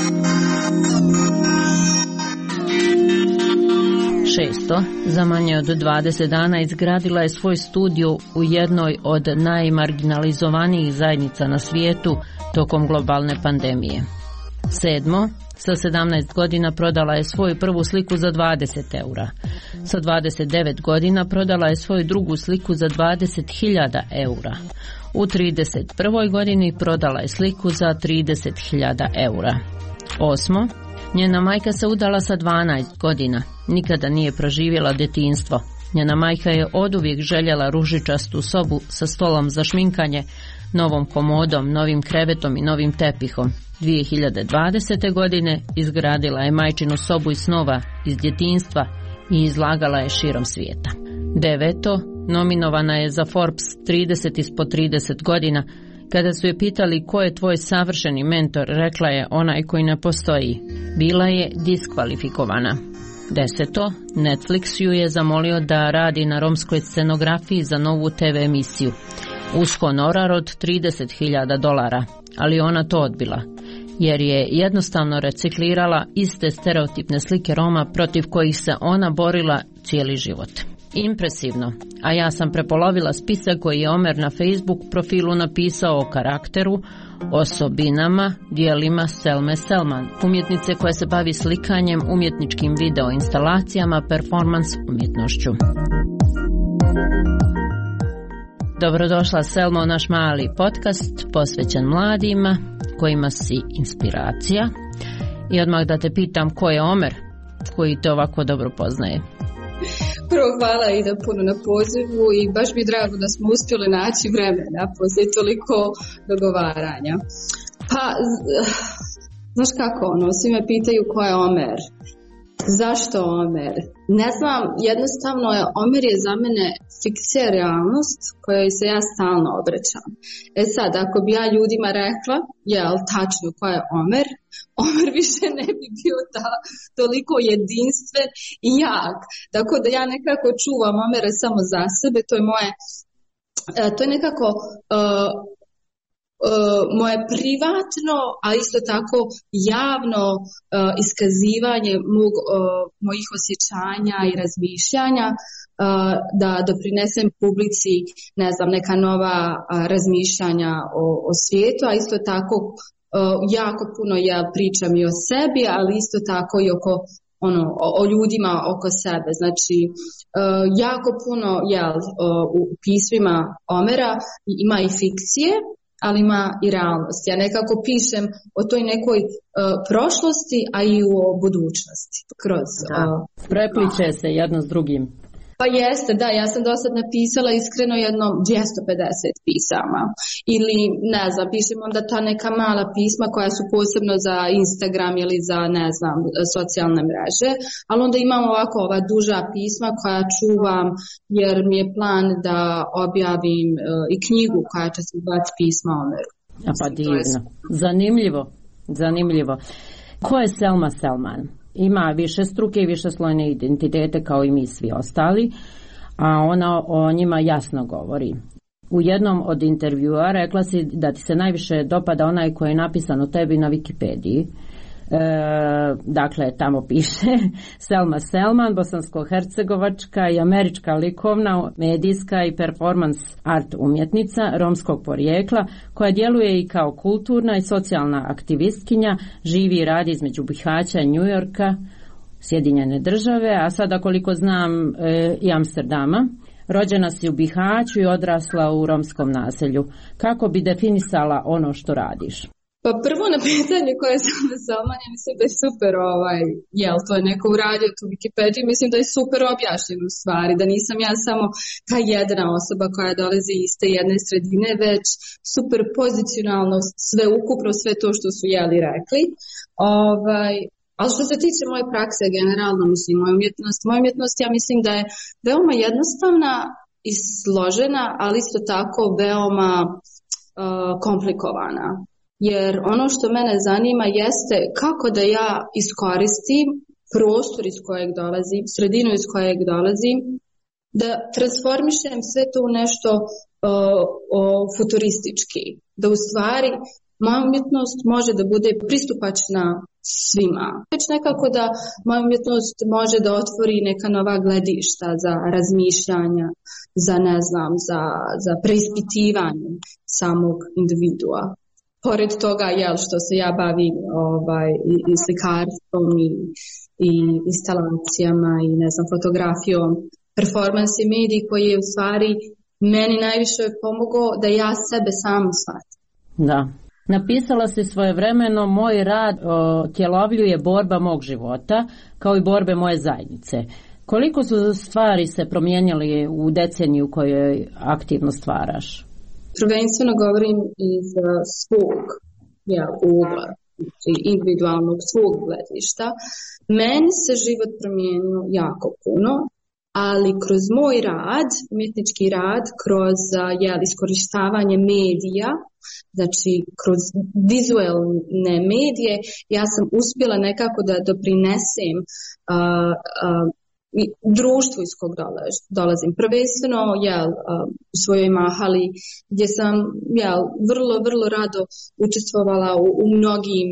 Šesto, za manje od dvadeset dana izgradila je svoj studio u jednoj od najmarginalizovanijih zajednica na svijetu tokom globalne pandemije. Sedmo, sa sedamnaest godina prodala je svoju prvu sliku za dvadeset eura. Sa dvadeset devet godina prodala je svoju drugu sliku za dvadeset hiljada eura. U trideset prvoj godini prodala je sliku za trideset hiljada eura. Osmo, njena majka se udala sa dvanaest godina. Nikada nije proživjela djetinjstvo. Njena majka je oduvijek željela ružičastu sobu sa stolom za šminkanje, novom komodom, novim krevetom i novim tepihom. dvije hiljade dvadesete. godine izgradila je majčinu sobu iz snova iz djetinjstva i izlagala je širom svijeta. Deveto, nominovana je za Forbes trideset ispod trideset godina. Kada su je pitali ko je tvoj savršeni mentor, rekla je onaj koji ne postoji. Bila je diskvalifikovana. Deseto, Netflix ju je zamolio da radi na romskoj scenografiji za novu te ve emisiju. Uz honorar od trideset hiljada dolara, ali ona to odbila, jer je jednostavno reciklirala iste stereotipne slike Roma protiv kojih se ona borila cijeli život. Impresivno, a ja sam prepolovila spisak koji je Omer na Facebook profilu napisao o karakteru, osobinama, dijelima Selme Selman, umjetnice koja se bavi slikanjem, umjetničkim video instalacijama, performans umjetnošću. Dobrodošla Selma u naš mali podcast posvećen mladima kojima si inspiracija. I odmah da te pitam, ko je Omer koji te ovako dobro poznaje? Prvo hvala Ida puno na pozivu i baš mi je drago da smo uspjeli naći vremena poslije toliko dogovaranja. Pa, znaš kako ono, svi me pitaju ko je Omer. Zašto Omer? Ne znam, jednostavno je Omer je za mene fikcija realnost kojoj se ja stalno obraćam. E sad, ako bi ja ljudima rekla, jel, tačno ko je Omer, Omer više ne bi bio ta, toliko jedinstven i jak. Tako da ja nekako čuvam Omera samo za sebe, to je moje, to je nekako... Uh, Uh, moje privatno, a isto tako javno uh, iskazivanje mog, uh, mojih osjećanja i razmišljanja uh, da doprinesem publici, ne znam, neka nova uh, razmišljanja o, o svijetu, a isto tako uh, jako puno ja pričam i o sebi, ali isto tako i oko ono, o, o ljudima oko sebe. Znači, uh, jako puno jel, uh, u pismima Omera ima i fikcije, ali ima i realnost. Ja nekako pišem o toj nekoj uh, prošlosti, a i o budućnosti. Kroz, uh, Prepliče se jedno s drugim. Pa jeste, da, ja sam do sad napisala iskreno jedno dvjesto pedeset pisama. Ili, ne znam, pišem onda ta neka mala pisma koja su posebno za Instagram ili za, ne znam, socijalne mreže. Ali onda imam ovako ova duža pisma koja čuvam jer mi je plan da objavim uh, i knjigu koja će se zvati Pisma Omeru. A pa divno. Zanimljivo. Zanimljivo. Ko je Selma Selman? Ima više struke i više slojne identitete kao i mi svi ostali, a ona o njima jasno govori. U jednom od intervjua rekla si da ti se najviše dopada onaj koji je napisan o tebi na Wikipediji. E, dakle, tamo piše Selma Selman, bosansko-hercegovačka i američka likovna, medijska i performance art umjetnica romskog porijekla koja djeluje i kao kulturna i socijalna aktivistkinja, živi i radi između Bihaća i New Yorka, Sjedinjene države, a sada koliko znam e, i Amsterdama. Rođena si u Bihaću i odrasla u romskom naselju. Kako bi definisala ono što radiš? Pa prvo na pitanje koje sam da Selman, ja mislim da je super ovaj, jel, to je neko uradio tu Wikipediju, mislim da je super objašnjeno u stvari, da nisam ja samo ta jedna osoba koja dolazi iz te jedne sredine, već super pozicionalno sve ukupno, sve to što su jeli rekli. Ovaj, ali što se tiče moje prakse generalno, mislim, moja umjetnost, moja umjetnost ja mislim da je veoma jednostavna i složena, ali isto tako veoma uh, komplikovana. Jer ono što mene zanima jeste kako da ja iskoristim prostor iz kojeg dolazim, sredinu iz kojeg dolazim, da transformišem sve to u nešto uh, o, futuristički. Da u stvari moja umjetnost može da bude pristupačna svima. Već nekako da moja umjetnost može da otvori neka nova gledišta za razmišljanja, za ne znam, za, za preispitivanje samog individua. Pored toga, jel, što se ja bavim ovaj, i, i slikarstvom i, i instalacijama i ne znam, fotografijom, performans i medij koji je u stvari meni najviše pomogao da ja sebe sam shvatim. Da. Napisala si svojevremeno, moj rad otjelovljuje borba mog života kao i borbe moje zajednice. Koliko su stvari se promijenili u deceniju u kojoj aktivno stvaraš? Prvenstveno govorim iz svog ja, ugla, individualnog svog gledišta. Meni se život promijenio jako puno, ali kroz moj rad, umjetnički rad, kroz jel, iskorištavanje medija, znači kroz vizualne medije, ja sam uspjela nekako da doprinesem uh, uh, društvu iz kog dolazim. Prvenstveno jel, u svojoj mahali gdje sam jel, vrlo, vrlo rado učestvovala u, u mnogim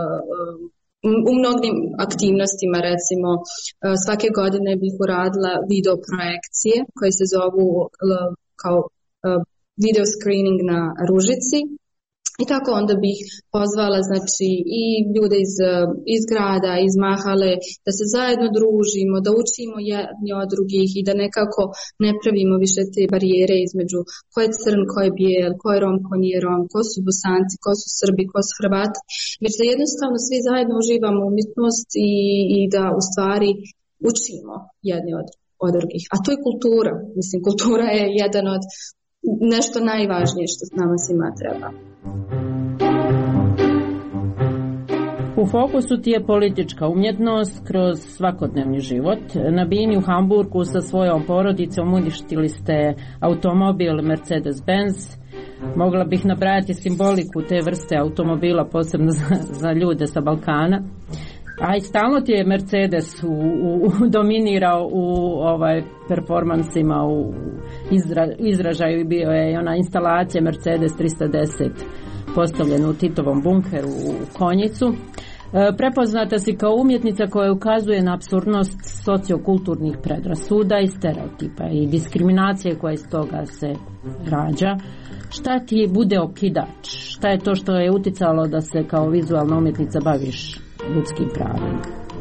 u mnogim aktivnostima, recimo svake godine bih uradila video projekcije koje se zovu kao video screening na Ružici. I tako onda bih pozvala znači i ljude iz, iz grada, iz mahale, da se zajedno družimo, da učimo jedni od drugih i da nekako ne pravimo više te barijere između ko je crn, ko je bijel, ko je rom, ko nije rom, ko su Bosanci, ko su Srbi, ko su Hrvati. Već da jednostavno svi zajedno uživamo umjetnost i, i da u stvari učimo jedni od, od drugih. A to je kultura. Mislim, kultura je jedan od nešto najvažnije što nama svima treba. U fokusu ti je politička umjetnost kroz svakodnevni život. Na bini u Hamburgu sa svojom porodicom uništili ste automobil Mercedes-Benz. Mogla bih nabrajati simboliku te vrste automobila, posebno za, za ljude sa Balkana. A i stalno ti je Mercedes u, u, dominirao u ovaj performansima, u izra, izražaju bio je ona instalacija Mercedes tristo deset postavljena u Titovom bunkeru u Konjicu. E, prepoznata si kao umjetnica koja ukazuje na apsurdnost sociokulturnih predrasuda i stereotipa i diskriminacije koja iz toga se rađa. Šta ti bude okidač? Šta je to što je uticalo da se kao vizualna umjetnica baviš ljudskim pravima?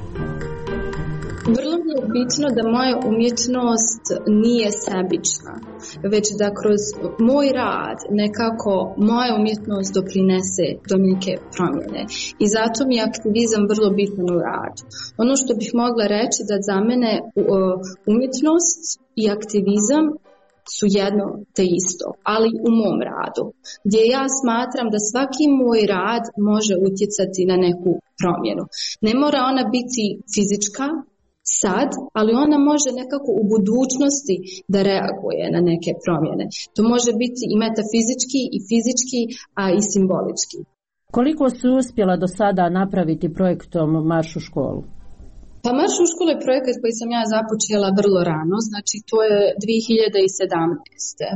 Vrlo mi je bitno da moja umjetnost nije sebična, već da kroz moj rad nekako moja umjetnost doprinese do neke promjene. I zato mi je aktivizam vrlo bitan u radu. Ono što bih mogla reći da za mene umjetnost i aktivizam su jedno te isto, ali u mom radu, gdje ja smatram da svaki moj rad može utjecati na neku promjenu. Ne mora ona biti fizička sad, ali ona može nekako u budućnosti da reaguje na neke promjene. To može biti i metafizički i fizički, a i simbolički. Koliko si uspjela do sada napraviti projektom Marš u školu? Pa Marš u školu je projekat koji sam ja započela vrlo rano, znači to je dvije hiljade sedamnaeste.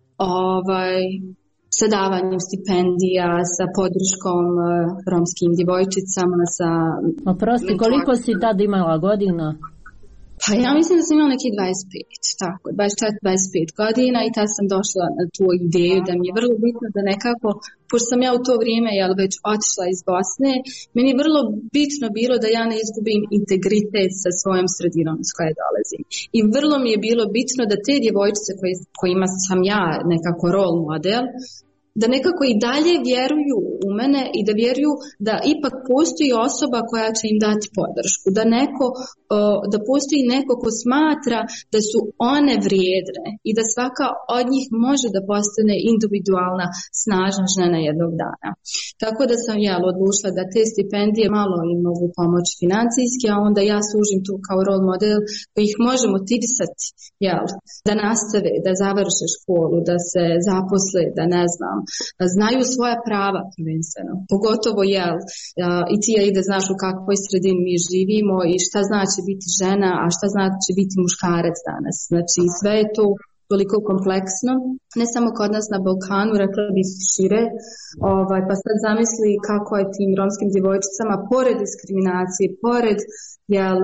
Ovaj, sa davanjem stipendija, sa podrškom uh, romskim djevojčicama, sa... Oprosti, koliko si tad imala godina? Pa ja mislim da sam imala neki dvadeset pet, tako, dvadeset četiri dvadeset pet godina i tad sam došla na tu ideju da mi je vrlo bitno da nekako, pošto sam ja u to vrijeme jel, već otišla iz Bosne, meni je vrlo bitno bilo da ja ne izgubim integritet sa svojom sredinom s koje dolazim. I vrlo mi je bilo bitno da te djevojčice koje, kojima sam ja nekako role model, da nekako i dalje vjeruju u mene i da vjeruju da ipak postoji osoba koja će im dati podršku, da neko, da postoji neko ko smatra da su one vrijedne i da svaka od njih može da postane individualna, snažna žena jednog dana. Tako da sam ja odlučila da te stipendije malo im mogu pomoći financijski, a onda ja služim tu kao role model koji ih može motivisati, jel, da nastave, da završe školu, da se zaposle, da ne znam, znaju svoja prava prvenstveno. Pogotovo jel, i ti i da znaš u kakvoj sredini mi živimo i šta znači biti žena, a šta znači biti muškarac danas. Znači sve je to toliko kompleksno, ne samo kod nas na Balkanu, rekla bih šire, ovaj, pa sad zamisli kako je tim romskim djevojčicama, pored diskriminacije, pored jel,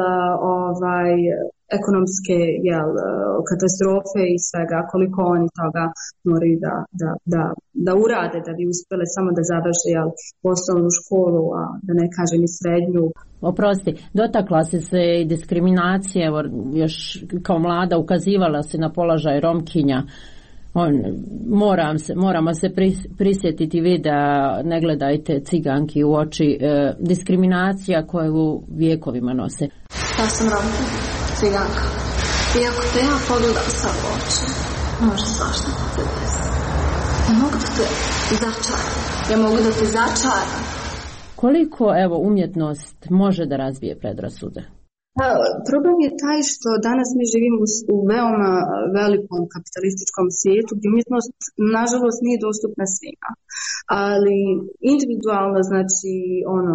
ovaj, ekonomske jel, katastrofe i svega, koliko oni toga moraju da, da, da, da urade da bi uspjele samo da završe jel, osnovnu školu, a da ne kažem i srednju. Oprosti, dotakla si se i diskriminacije, evo, još kao mlada ukazivala si na položaj Romkinja. On, moram se, moramo se prisjetiti videa Ne gledajte ciganki u oči, e, diskriminacija koju vjekovima nose. Ja sam Romkinja, ciganka. I ako te ja pogledam sad u oči, može svašta da te desi. Ja mogu da te začaram. Ja mogu da te začaram. Koliko, evo, umjetnost može da razbije predrasude? Problem je taj što danas mi živimo u veoma velikom kapitalističkom svijetu gdje umjetnost nažalost nije dostupna svima. Ali individualno, znači, ono,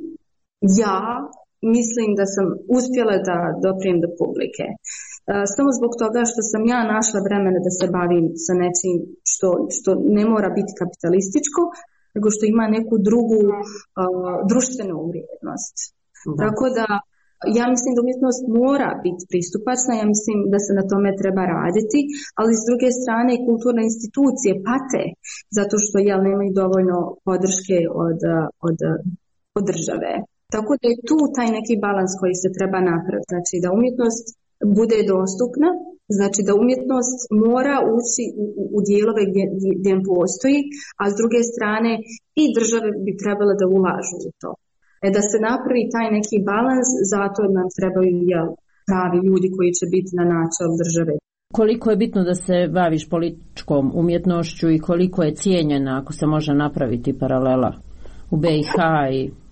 ja mislim da sam uspjela da doprijem do publike. Samo zbog toga što sam ja našla vremena da se bavim sa nečim što, što ne mora biti kapitalističko, nego što ima neku drugu uh, društvenu vrijednost. Da. Tako da ja mislim da umjetnost mora biti pristupačna, ja mislim da se na tome treba raditi, ali s druge strane i kulturne institucije pate zato što jel, nemaju dovoljno podrške od, od, od države. Tako da je tu taj neki balans koji se treba napraviti, znači da umjetnost bude dostupna, znači da umjetnost mora ući u, u, u dijelove gdje, gdje postoji, a s druge strane i države bi trebale da ulažu u to. E da se napravi taj neki balans, zato nam trebaju jel, pravi ljudi koji će biti na načelu države. Koliko je bitno da se baviš političkom umjetnošću i koliko je cijenjena, ako se može napraviti paralela u B i H i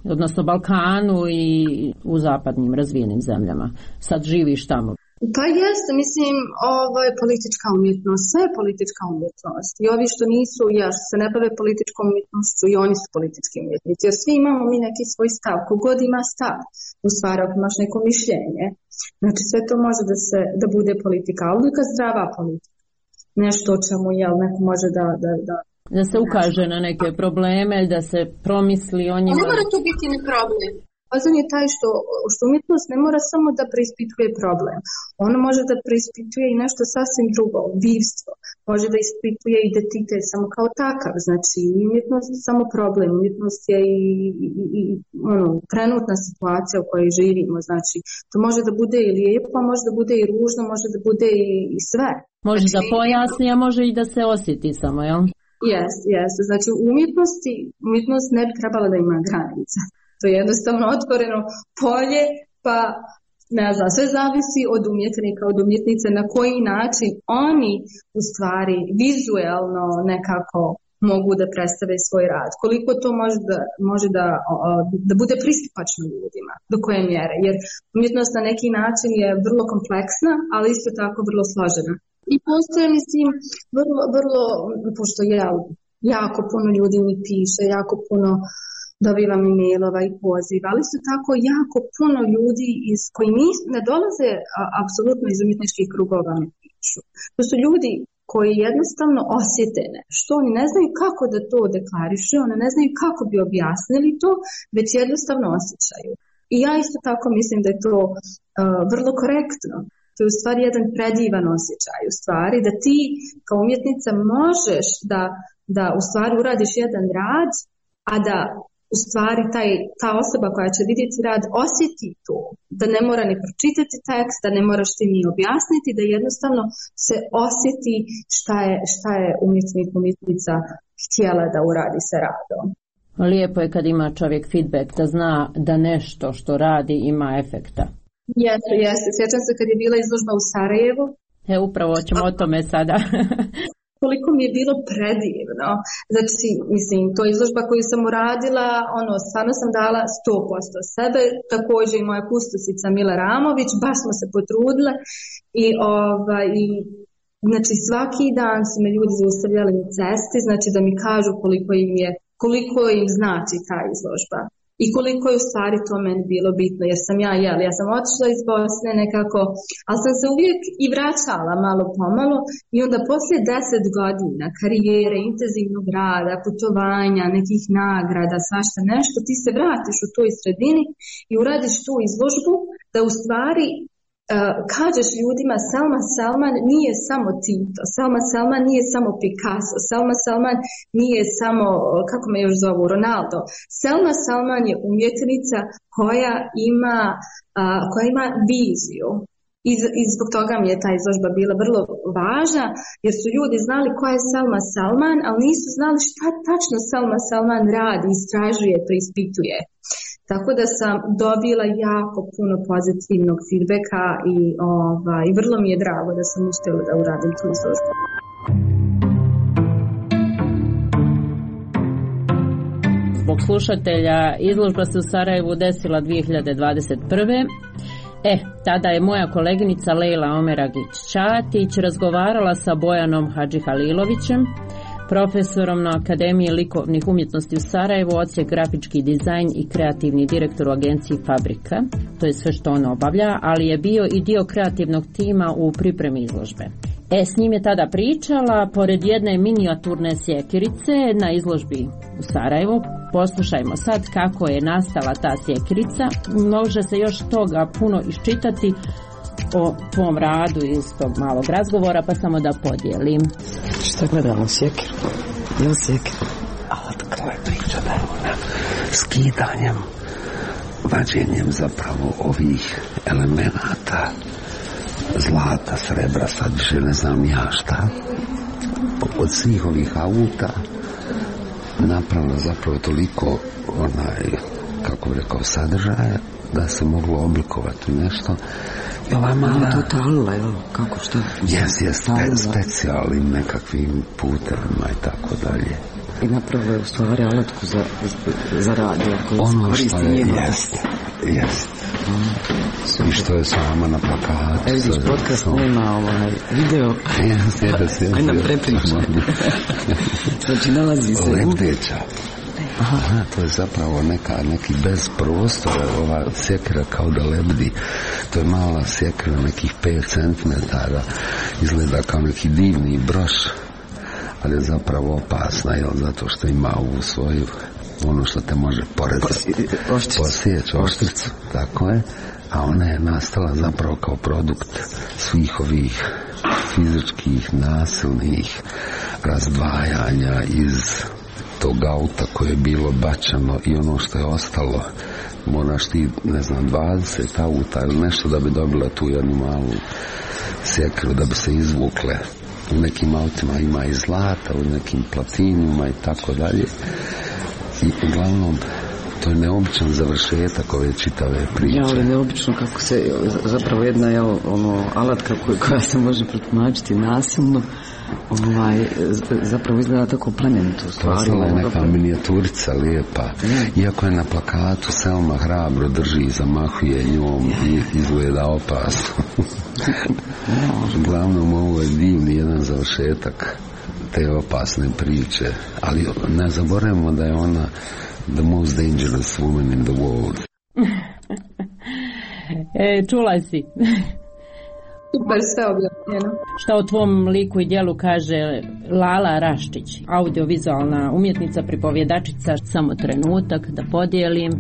odnosno Balkanu i u zapadnim razvijenim zemljama. Sad živiš tamo. Pa jeste, mislim, ovaj, politička umjetnost, sve je politička umjetnost. I ovi što nisu, ja što se ne bave političkom umjetnošću, i oni su politički umjetnici. Jer svi imamo mi neki svoj stav, kogod ima stav. U stvari, ako imaš neko mišljenje, znači sve to može da se da bude politika, ali neka zdrava politika. Nešto o čemu jel, neko može da... Da, da, da se ukaže na neke probleme, da se promisli o njima. Ne mora to biti ni problem. Pozan je taj što, što umjetnost ne mora samo da preispituje problem. Ono može da preispituje i nešto sasvim drugo, bivstvo. Može da ispituje identitet samo kao takav. Znači, umjetnost je samo problem. Umjetnost je i, i, i ono, trenutna situacija u kojoj živimo. Znači, to može da bude i lijepo, može da bude i ružno, može da bude i, i sve. Može znači, da pojasni, a može i da se osjeti samo, jel? Jeste, jeste. Znači, u umjetnosti, umjetnost ne bi trebala da ima granica. To je jednostavno otvoreno polje, pa ne znam, sve zavisi od umjetnika, od umjetnice, na koji način oni u stvari vizuelno nekako mogu da predstave svoj rad. Koliko to može da, može da, da bude pristupačno ljudima, do koje mjere. Jer umjetnost na neki način je vrlo kompleksna, ali isto tako vrlo složena. I postoje, mislim, vrlo, vrlo, pošto ja, jako puno ljudi mi piše, jako puno dobivam e-mailova i poziva, ali su tako jako puno ljudi iz koji nis, ne dolaze a, apsolutno iz umjetničkih krugova mi pišu. To su ljudi koji jednostavno osjete nešto, oni ne znaju kako da to deklarišu, oni ne znaju kako bi objasnili to, već jednostavno osjećaju. I ja isto tako mislim da je to uh, vrlo korektno. To je u stvari jedan predivan osjećaj, u stvari da ti kao umjetnica možeš da, da u stvari uradiš jedan rad, a da u stvari taj, ta osoba koja će vidjeti rad osjeti to, da ne mora ni pročitati tekst, da ne moraš ti ni objasniti, da jednostavno se osjeti šta je, šta je umjetnik, umjetnica htjela da uradi sa radom. Lijepo je kad ima čovjek feedback, da zna da nešto što radi ima efekta. Jeste, jeste. Sjećam se kad je bila izložba u Sarajevu. E, upravo ćemo o tome sada. Koliko mi je bilo predivno. Znači, mislim, to je izložba koju sam uradila, ono, stvarno sam dala sto posto sebe, također i moja kustosica Mila Ramović, baš smo se potrudile i, ovaj, i znači, svaki dan su me ljudi zaustavljali na cesti, znači da mi kažu koliko im je, koliko im znači ta izložba. I koliko je u stvari to meni bilo bitno, jer sam ja, jel, ja sam otišla iz Bosne nekako, ali sam se uvijek i vraćala malo pomalo i onda poslije deset godina karijere, intenzivnog rada, putovanja, nekih nagrada, svašta nešto, ti se vratiš u toj sredini i uradiš tu izložbu da u stvari Uh, kažeš ljudima Selma Selman nije samo Tito, Selma Selman nije samo Picasso, Selma Selman nije samo, kako me još zovu, Ronaldo. Selma Selman je umjetnica koja ima, uh, koja ima viziju. I, I zbog toga mi je ta izložba bila vrlo važna, jer su ljudi znali koja je Selma Selman, ali nisu znali šta tačno Selma Selman radi, istražuje, preispituje. Tako da sam dobila jako puno pozitivnog feedbacka i ovaj, vrlo mi je drago da sam uspjela da uradim tu izložbu. Zbog slušatelja, izložba se u Sarajevu desila dvije hiljade dvadeset prve. E, tada je moja koleginica Lejla Omeragić-Čatić razgovarala sa Bojanom Hadžihalilovićem, profesorom na Akademiji likovnih umjetnosti u Sarajevu, odsjek grafički dizajn i kreativni direktor u agenciji Fabrika. To je sve što on obavlja, ali je bio i dio kreativnog tima u pripremi izložbe. E, s njim je tada pričala, pored jedne minijaturne sjekirice na izložbi u Sarajevu. Poslušajmo sad kako je nastala ta sjekirica. Može se još toga puno iščitati o tvom radu iz tog malog razgovora, pa samo da podijelim. Šta gledamo, sjekiru? Jel sjekiru? A to je priča da je ona skidanjem, vađenjem zapravo ovih elemenata, zlata, srebra, sad više ne znam ja šta, od svih ovih auta napravila zapravo toliko onaj, kako bi rekao, sadržaja da se moglo oblikovati nešto. I ova mala... To talila, jel? Kako, šta? Jes, jes, spe, specijalnim nekakvim putevima i tako dalje. i napravo je u stvari alatku za, za radio koju ono koristi što je, njima. jest, jest. Mm, i što je sama na plakatu. E vidiš, podcast sa... nema ovaj video. Jest, jest, jest. Aj nam prepričaj. Znači nalazi se. Lebdeća. Aha. Aha, to je zapravo neka, neki bez prostora, ova sjekira kao da lebdi. To je mala sjekira, nekih pet centimetara, izgleda kao neki divni broš, ali je zapravo opasna, jel, zato što ima ovu svoju, ono što te može porezati, posjeći, oštricu, tako je, a ona je nastala zapravo kao produkt svih ovih fizičkih, nasilnih razdvajanja iz tog auta koje je bilo bačano i ono što je ostalo. Moraš ti, ne znam, dvadeset auta ili nešto da bi dobila tu jednu malu sjekiru, da bi se izvukle. U nekim autima ima i zlata, u nekim platinima i tako dalje. I uglavnom, to je neobičan završetak ove čitave priče. Ja, ali neobično kako se, zapravo jedna je ono, alatka koja, koja se može protumačiti nasilno, ovaj, zapravo izgleda tako plemenito u stvari. Postala je neka minijaturica lijepa. Mm. Iako je na plakatu Selma hrabro drži i zamahuje njom i izgleda opasno. Uglavnom, ovo je divni jedan završetak te opasne priče. Ali ne zaboravimo da je ona the most dangerous woman in the world. e, čula si. Super, sve objavljeno. Šta o tvom liku i djelu kaže Lala Raščić, audiovizualna umjetnica, pripovjedačica? Samo trenutak da podijelim.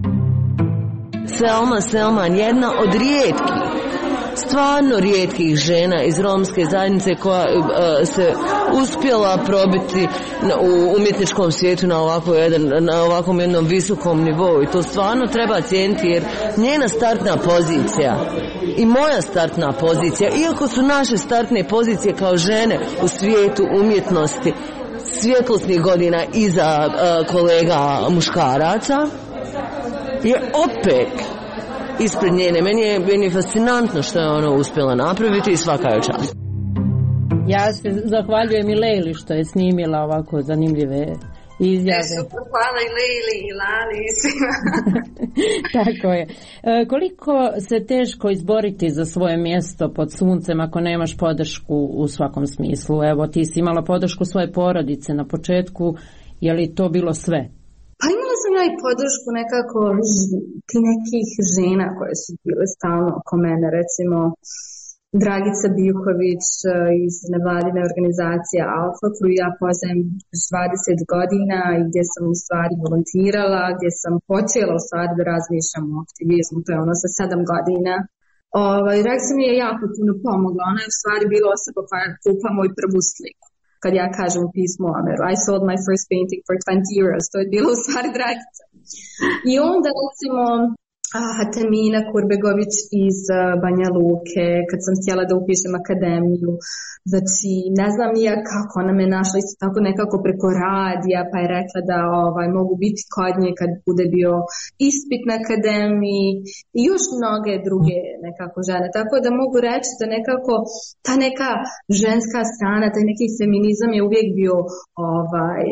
Selma Selman, jedna od rijetkih, stvarno rijetkih žena iz romske zajednice koja uh, se uspjela probiti na, u umjetničkom svijetu na, ovako jedan, na ovakvom jednom visokom nivou, i to stvarno treba cijeniti, jer njena startna pozicija i moja startna pozicija, iako su naše startne pozicije kao žene u svijetu umjetnosti svjetlosnih godina iza uh, kolega muškaraca, je opet ispred njene. Meni je, meni je fascinantno što je ona uspjela napraviti i svaka je čast. Ja se zahvaljujem i Lejli što je snimila ovako zanimljive izjave. Super, hvala i Lejli i Lali i svima. Tako je. E, koliko se teško izboriti za svoje mjesto pod suncem ako nemaš podršku u svakom smislu? Evo, ti si imala podršku svoje porodice na početku, je li to bilo sve? Pa imala sam ja i podršku nekako ti nekih žena koje su bile stalno oko mene, recimo Dragica Bijuković iz nevladine organizacije Alfa, koju ja poznajem dvadeset godina i gdje sam u stvari volontirala, gdje sam počela u stvari da razmišljam o aktivizmu, to je ono sa sedam godina. Ovaj, Dragica mi je jako puno pomogla, ona je u stvari bila osoba koja kupa moju prvu sliku. Kad ja kažem u pismu Ameru, I sold my first painting for twenty euros, to je bilo u stvari Dragica. I onda recimo ah, Tamina Kurbegović iz uh, Banja Luke, kad sam htjela da upišem akademiju, znači ne znam ja kako, ona me našla isto tako nekako preko radija, pa je rekla da ovaj, mogu biti kod nje kad bude bio ispit na akademiji i još mnoge druge nekako žene. Tako da mogu reći da nekako ta neka ženska strana, taj neki feminizam je uvijek bio ovaj,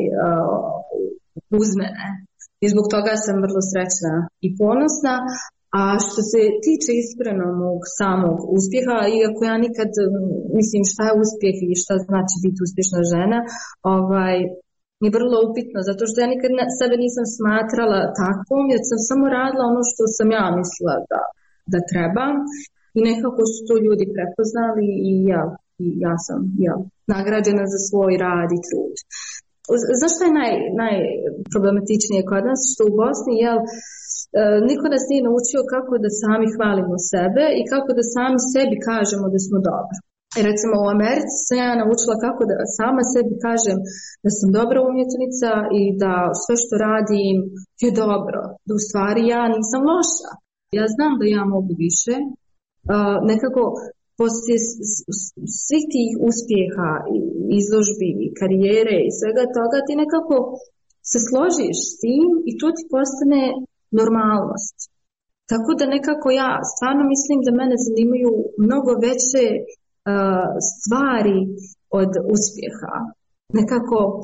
uh, uz mene. I zbog toga sam vrlo srećna i ponosna. A što se tiče iskreno mog samog uspjeha, iako ja nikad, mislim, šta je uspjeh i šta znači biti uspješna žena, ovaj, je vrlo upitno, zato što ja nikad sebe nisam smatrala takvom, jer sam samo radila ono što sam ja mislila da, da treba, i nekako su to ljudi prepoznali i ja, i ja sam ja, nagrađena za svoj rad i trud. Znaš što je naj, najproblematičnije kod nas? Što u Bosni, jel, niko nas nije naučio kako da sami hvalimo sebe i kako da sami sebi kažemo da smo dobri. Recimo u Americi sam ja naučila kako da sama sebi kažem da sam dobra umjetnica i da sve što radim je dobro, da u stvari ja nisam loša. Ja znam da ja mogu više, uh, nekako poslije svih tih uspjeha, izložbi, karijere i svega toga ti nekako se složiš s tim i to ti postane normalnost. Tako da nekako ja stvarno mislim da mene zanimaju mnogo veće uh, stvari od uspjeha. Nekako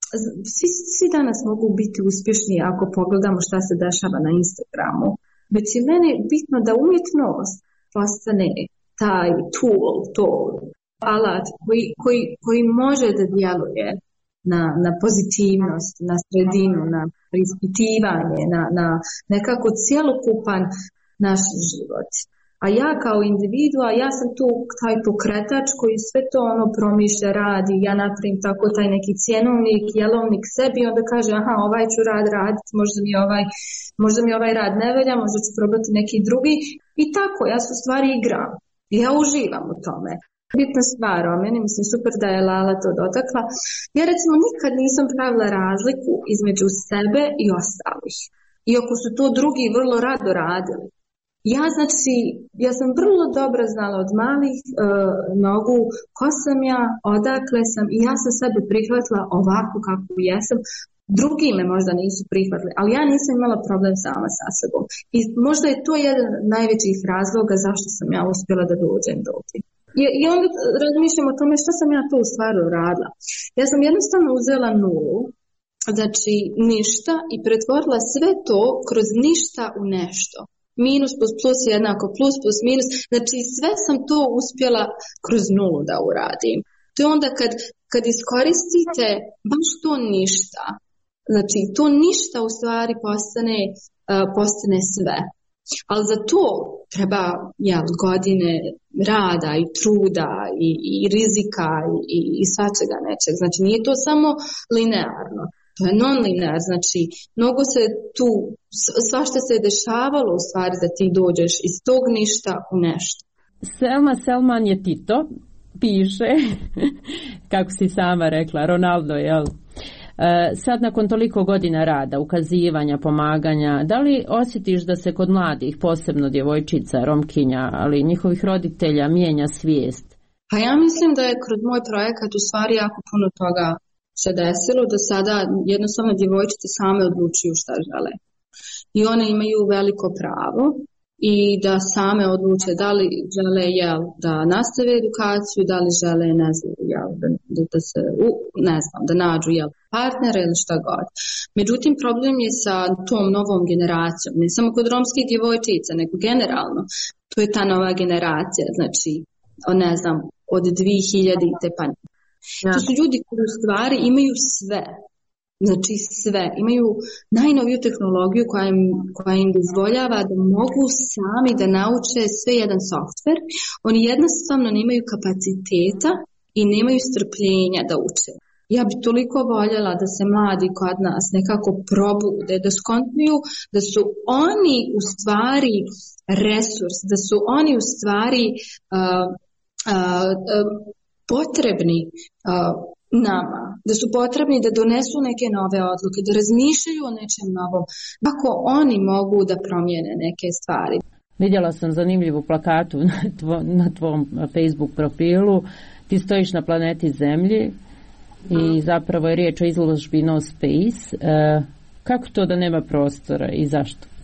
svi, svi danas mogu biti uspješni ako pogledamo šta se dešava na Instagramu. Već je meni bitno da umjetnost postane taj tool, to alat koji, koji, koji može da djeluje na, na pozitivnost, na sredinu, na preispitivanje, na, na nekako cjelokupan naš život. A ja kao individua, ja sam tu taj pokretač koji sve to ono promišlja, radi, ja napravim tako taj neki cjenovnik, jelovnik sebi, onda kaže aha, ovaj ću rad raditi, možda mi ovaj, možda mi ovaj rad ne velja, možda ću probati neki drugi. I tako, ja se u stvari igram. I ja uživam u tome. Bitna stvar, o meni mislim super da je Lala to dotakla. Ja recimo nikad nisam pravila razliku između sebe i ostalih. Iako su to drugi vrlo rado radili. Ja znači, ja sam vrlo dobro znala od malih e, nogu ko sam ja, odakle sam i ja sam sebe prihvatila ovako kako jesam. Drugi me možda nisu prihvatili, ali ja nisam imala problem sama sa sobom. I možda je to jedan od najvećih razloga zašto sam ja uspjela da dođem do ovdje. I, I onda razmišljam o tome što sam ja to u stvari radila. Ja sam jednostavno uzela nulu, znači ništa, i pretvorila sve to kroz ništa u nešto. Minus plus plus je jednako plus plus minus. Znači sve sam to uspjela kroz nulu da uradim. To je onda kad, kad iskoristite baš to ništa. Znači to ništa u stvari postane, uh, postane sve. Ali za to treba jel, godine rada i truda i, i rizika i, i svačega nečeg. Znači nije to samo linearno. To je non-linear, znači mnogo se tu, svašta se je dešavalo u stvari da ti dođeš iz tog ništa u nešto. Selma Selman je Tito, piše, kako si sama rekla, Ronaldo, jel? Sad nakon toliko godina rada, ukazivanja, pomaganja, da li osjetiš da se kod mladih, posebno djevojčica, Romkinja, ali njihovih roditelja mijenja svijest? Pa ja mislim da je kroz moj projekat u stvari jako puno toga se desilo, da sada jednostavno djevojčice same odlučuju šta žele. I one imaju veliko pravo i da same odluče da li žele jel, da nastave edukaciju, da li žele ne znam, jel, da, da, da se u, ne znam, da nađu jel, partnera ili šta god. Međutim, problem je sa tom novom generacijom, ne samo kod romskih djevojčica, nego generalno. To je ta nova generacija, znači, ne znam, od dvije hiljadite pa ja. To su ljudi koji u stvari imaju sve, znači sve, imaju najnoviju tehnologiju koja im, koja im dozvoljava da mogu sami da nauče sve jedan softver. Oni jednostavno nemaju kapaciteta i nemaju strpljenja da uče. Ja bi toliko voljela da se mladi kod nas nekako probude, da skontuju da su oni u stvari resurs, da su oni u stvari uh, uh, uh, potrebni uh, nama, da su potrebni da donesu neke nove odluke, da razmišljaju o nečem novom, kako oni mogu da promijene neke stvari. Vidjela sam zanimljivu plakatu na, tvo, na tvom Facebook profilu. Ti stojiš na planeti Zemlji i zapravo je riječ o izložbi No Space. E, kako to da nema prostora i zašto? E,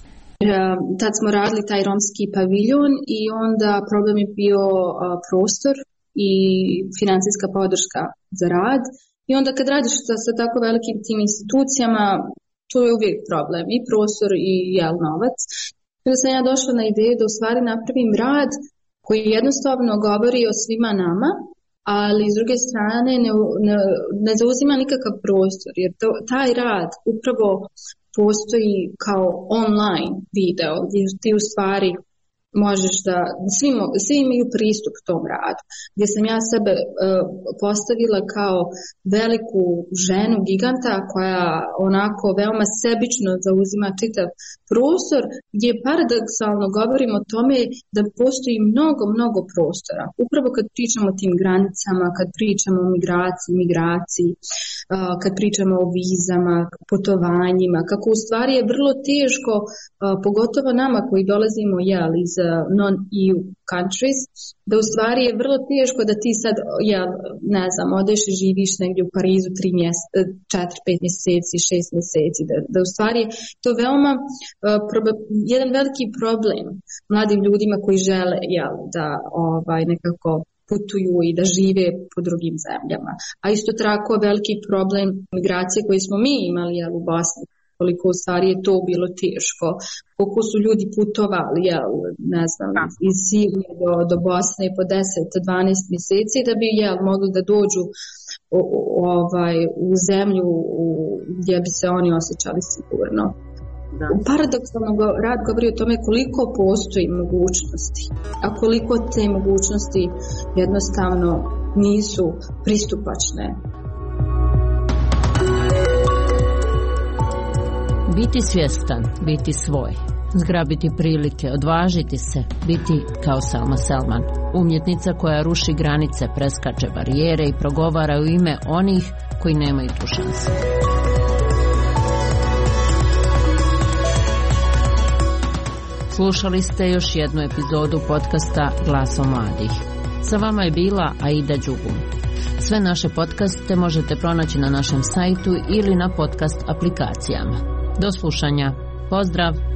tad smo radili taj romski paviljon i onda problem je bio a, prostor i financijska podrška za rad. I onda kad radiš sa, sa tako velikim tim institucijama, to je uvijek problem. I prostor i jel, novac. Onda sam ja došla na ideju da u stvari napravim rad koji jednostavno govori o svima nama, ali s druge strane ne, ne, ne zauzima nikakav prostor. Jer to, taj rad upravo postoji kao online video, gdje ti u stvari možeš da, svi, svi imaju pristup tom radu, gdje sam ja sebe uh, postavila kao veliku ženu giganta koja onako veoma sebično zauzima čitav prostor, gdje paradoksalno govorimo o tome da postoji mnogo, mnogo prostora. Upravo kad pričamo o tim granicama, kad pričamo o migraciji, migraciji, uh, kad pričamo o vizama, putovanjima, kako u stvari je vrlo teško, uh, pogotovo nama koji dolazimo jel, iz non-E U countries, da u stvari je vrlo teško da ti sad, ja ne znam, odeš i živiš negdje u Parizu tri mjeseca, četiri, pet mjeseci, šest mjeseci, da, da u stvari je to veoma uh, proba, jedan veliki problem mladim ljudima koji žele jel, da ovaj, nekako putuju i da žive po drugim zemljama. A isto tako veliki problem migracije koji smo mi imali jel, u Bosni, koliko u stvari je to bilo teško, koliko su ljudi putovali jel, ne znam, iz Sirije do, do Bosne po deset do dvanaest mjeseci da bi jel, mogli da dođu o, o, ovaj, u zemlju u, gdje bi se oni osjećali sigurno. Da. Paradoksalno rad govori o tome koliko postoji mogućnosti, a koliko te mogućnosti jednostavno nisu pristupačne. Biti svjestan, biti svoj, zgrabiti prilike, odvažiti se, biti kao Selma Selman, umjetnica koja ruši granice, preskače barijere i progovara u ime onih koji nemaju tu šansu. Slušali ste još jednu epizodu podcasta Glasom mladih. Sa vama je bila Aida Đugum. Sve naše podcaste možete pronaći na našem sajtu ili na podcast aplikacijama. Do slušanja. Pozdrav!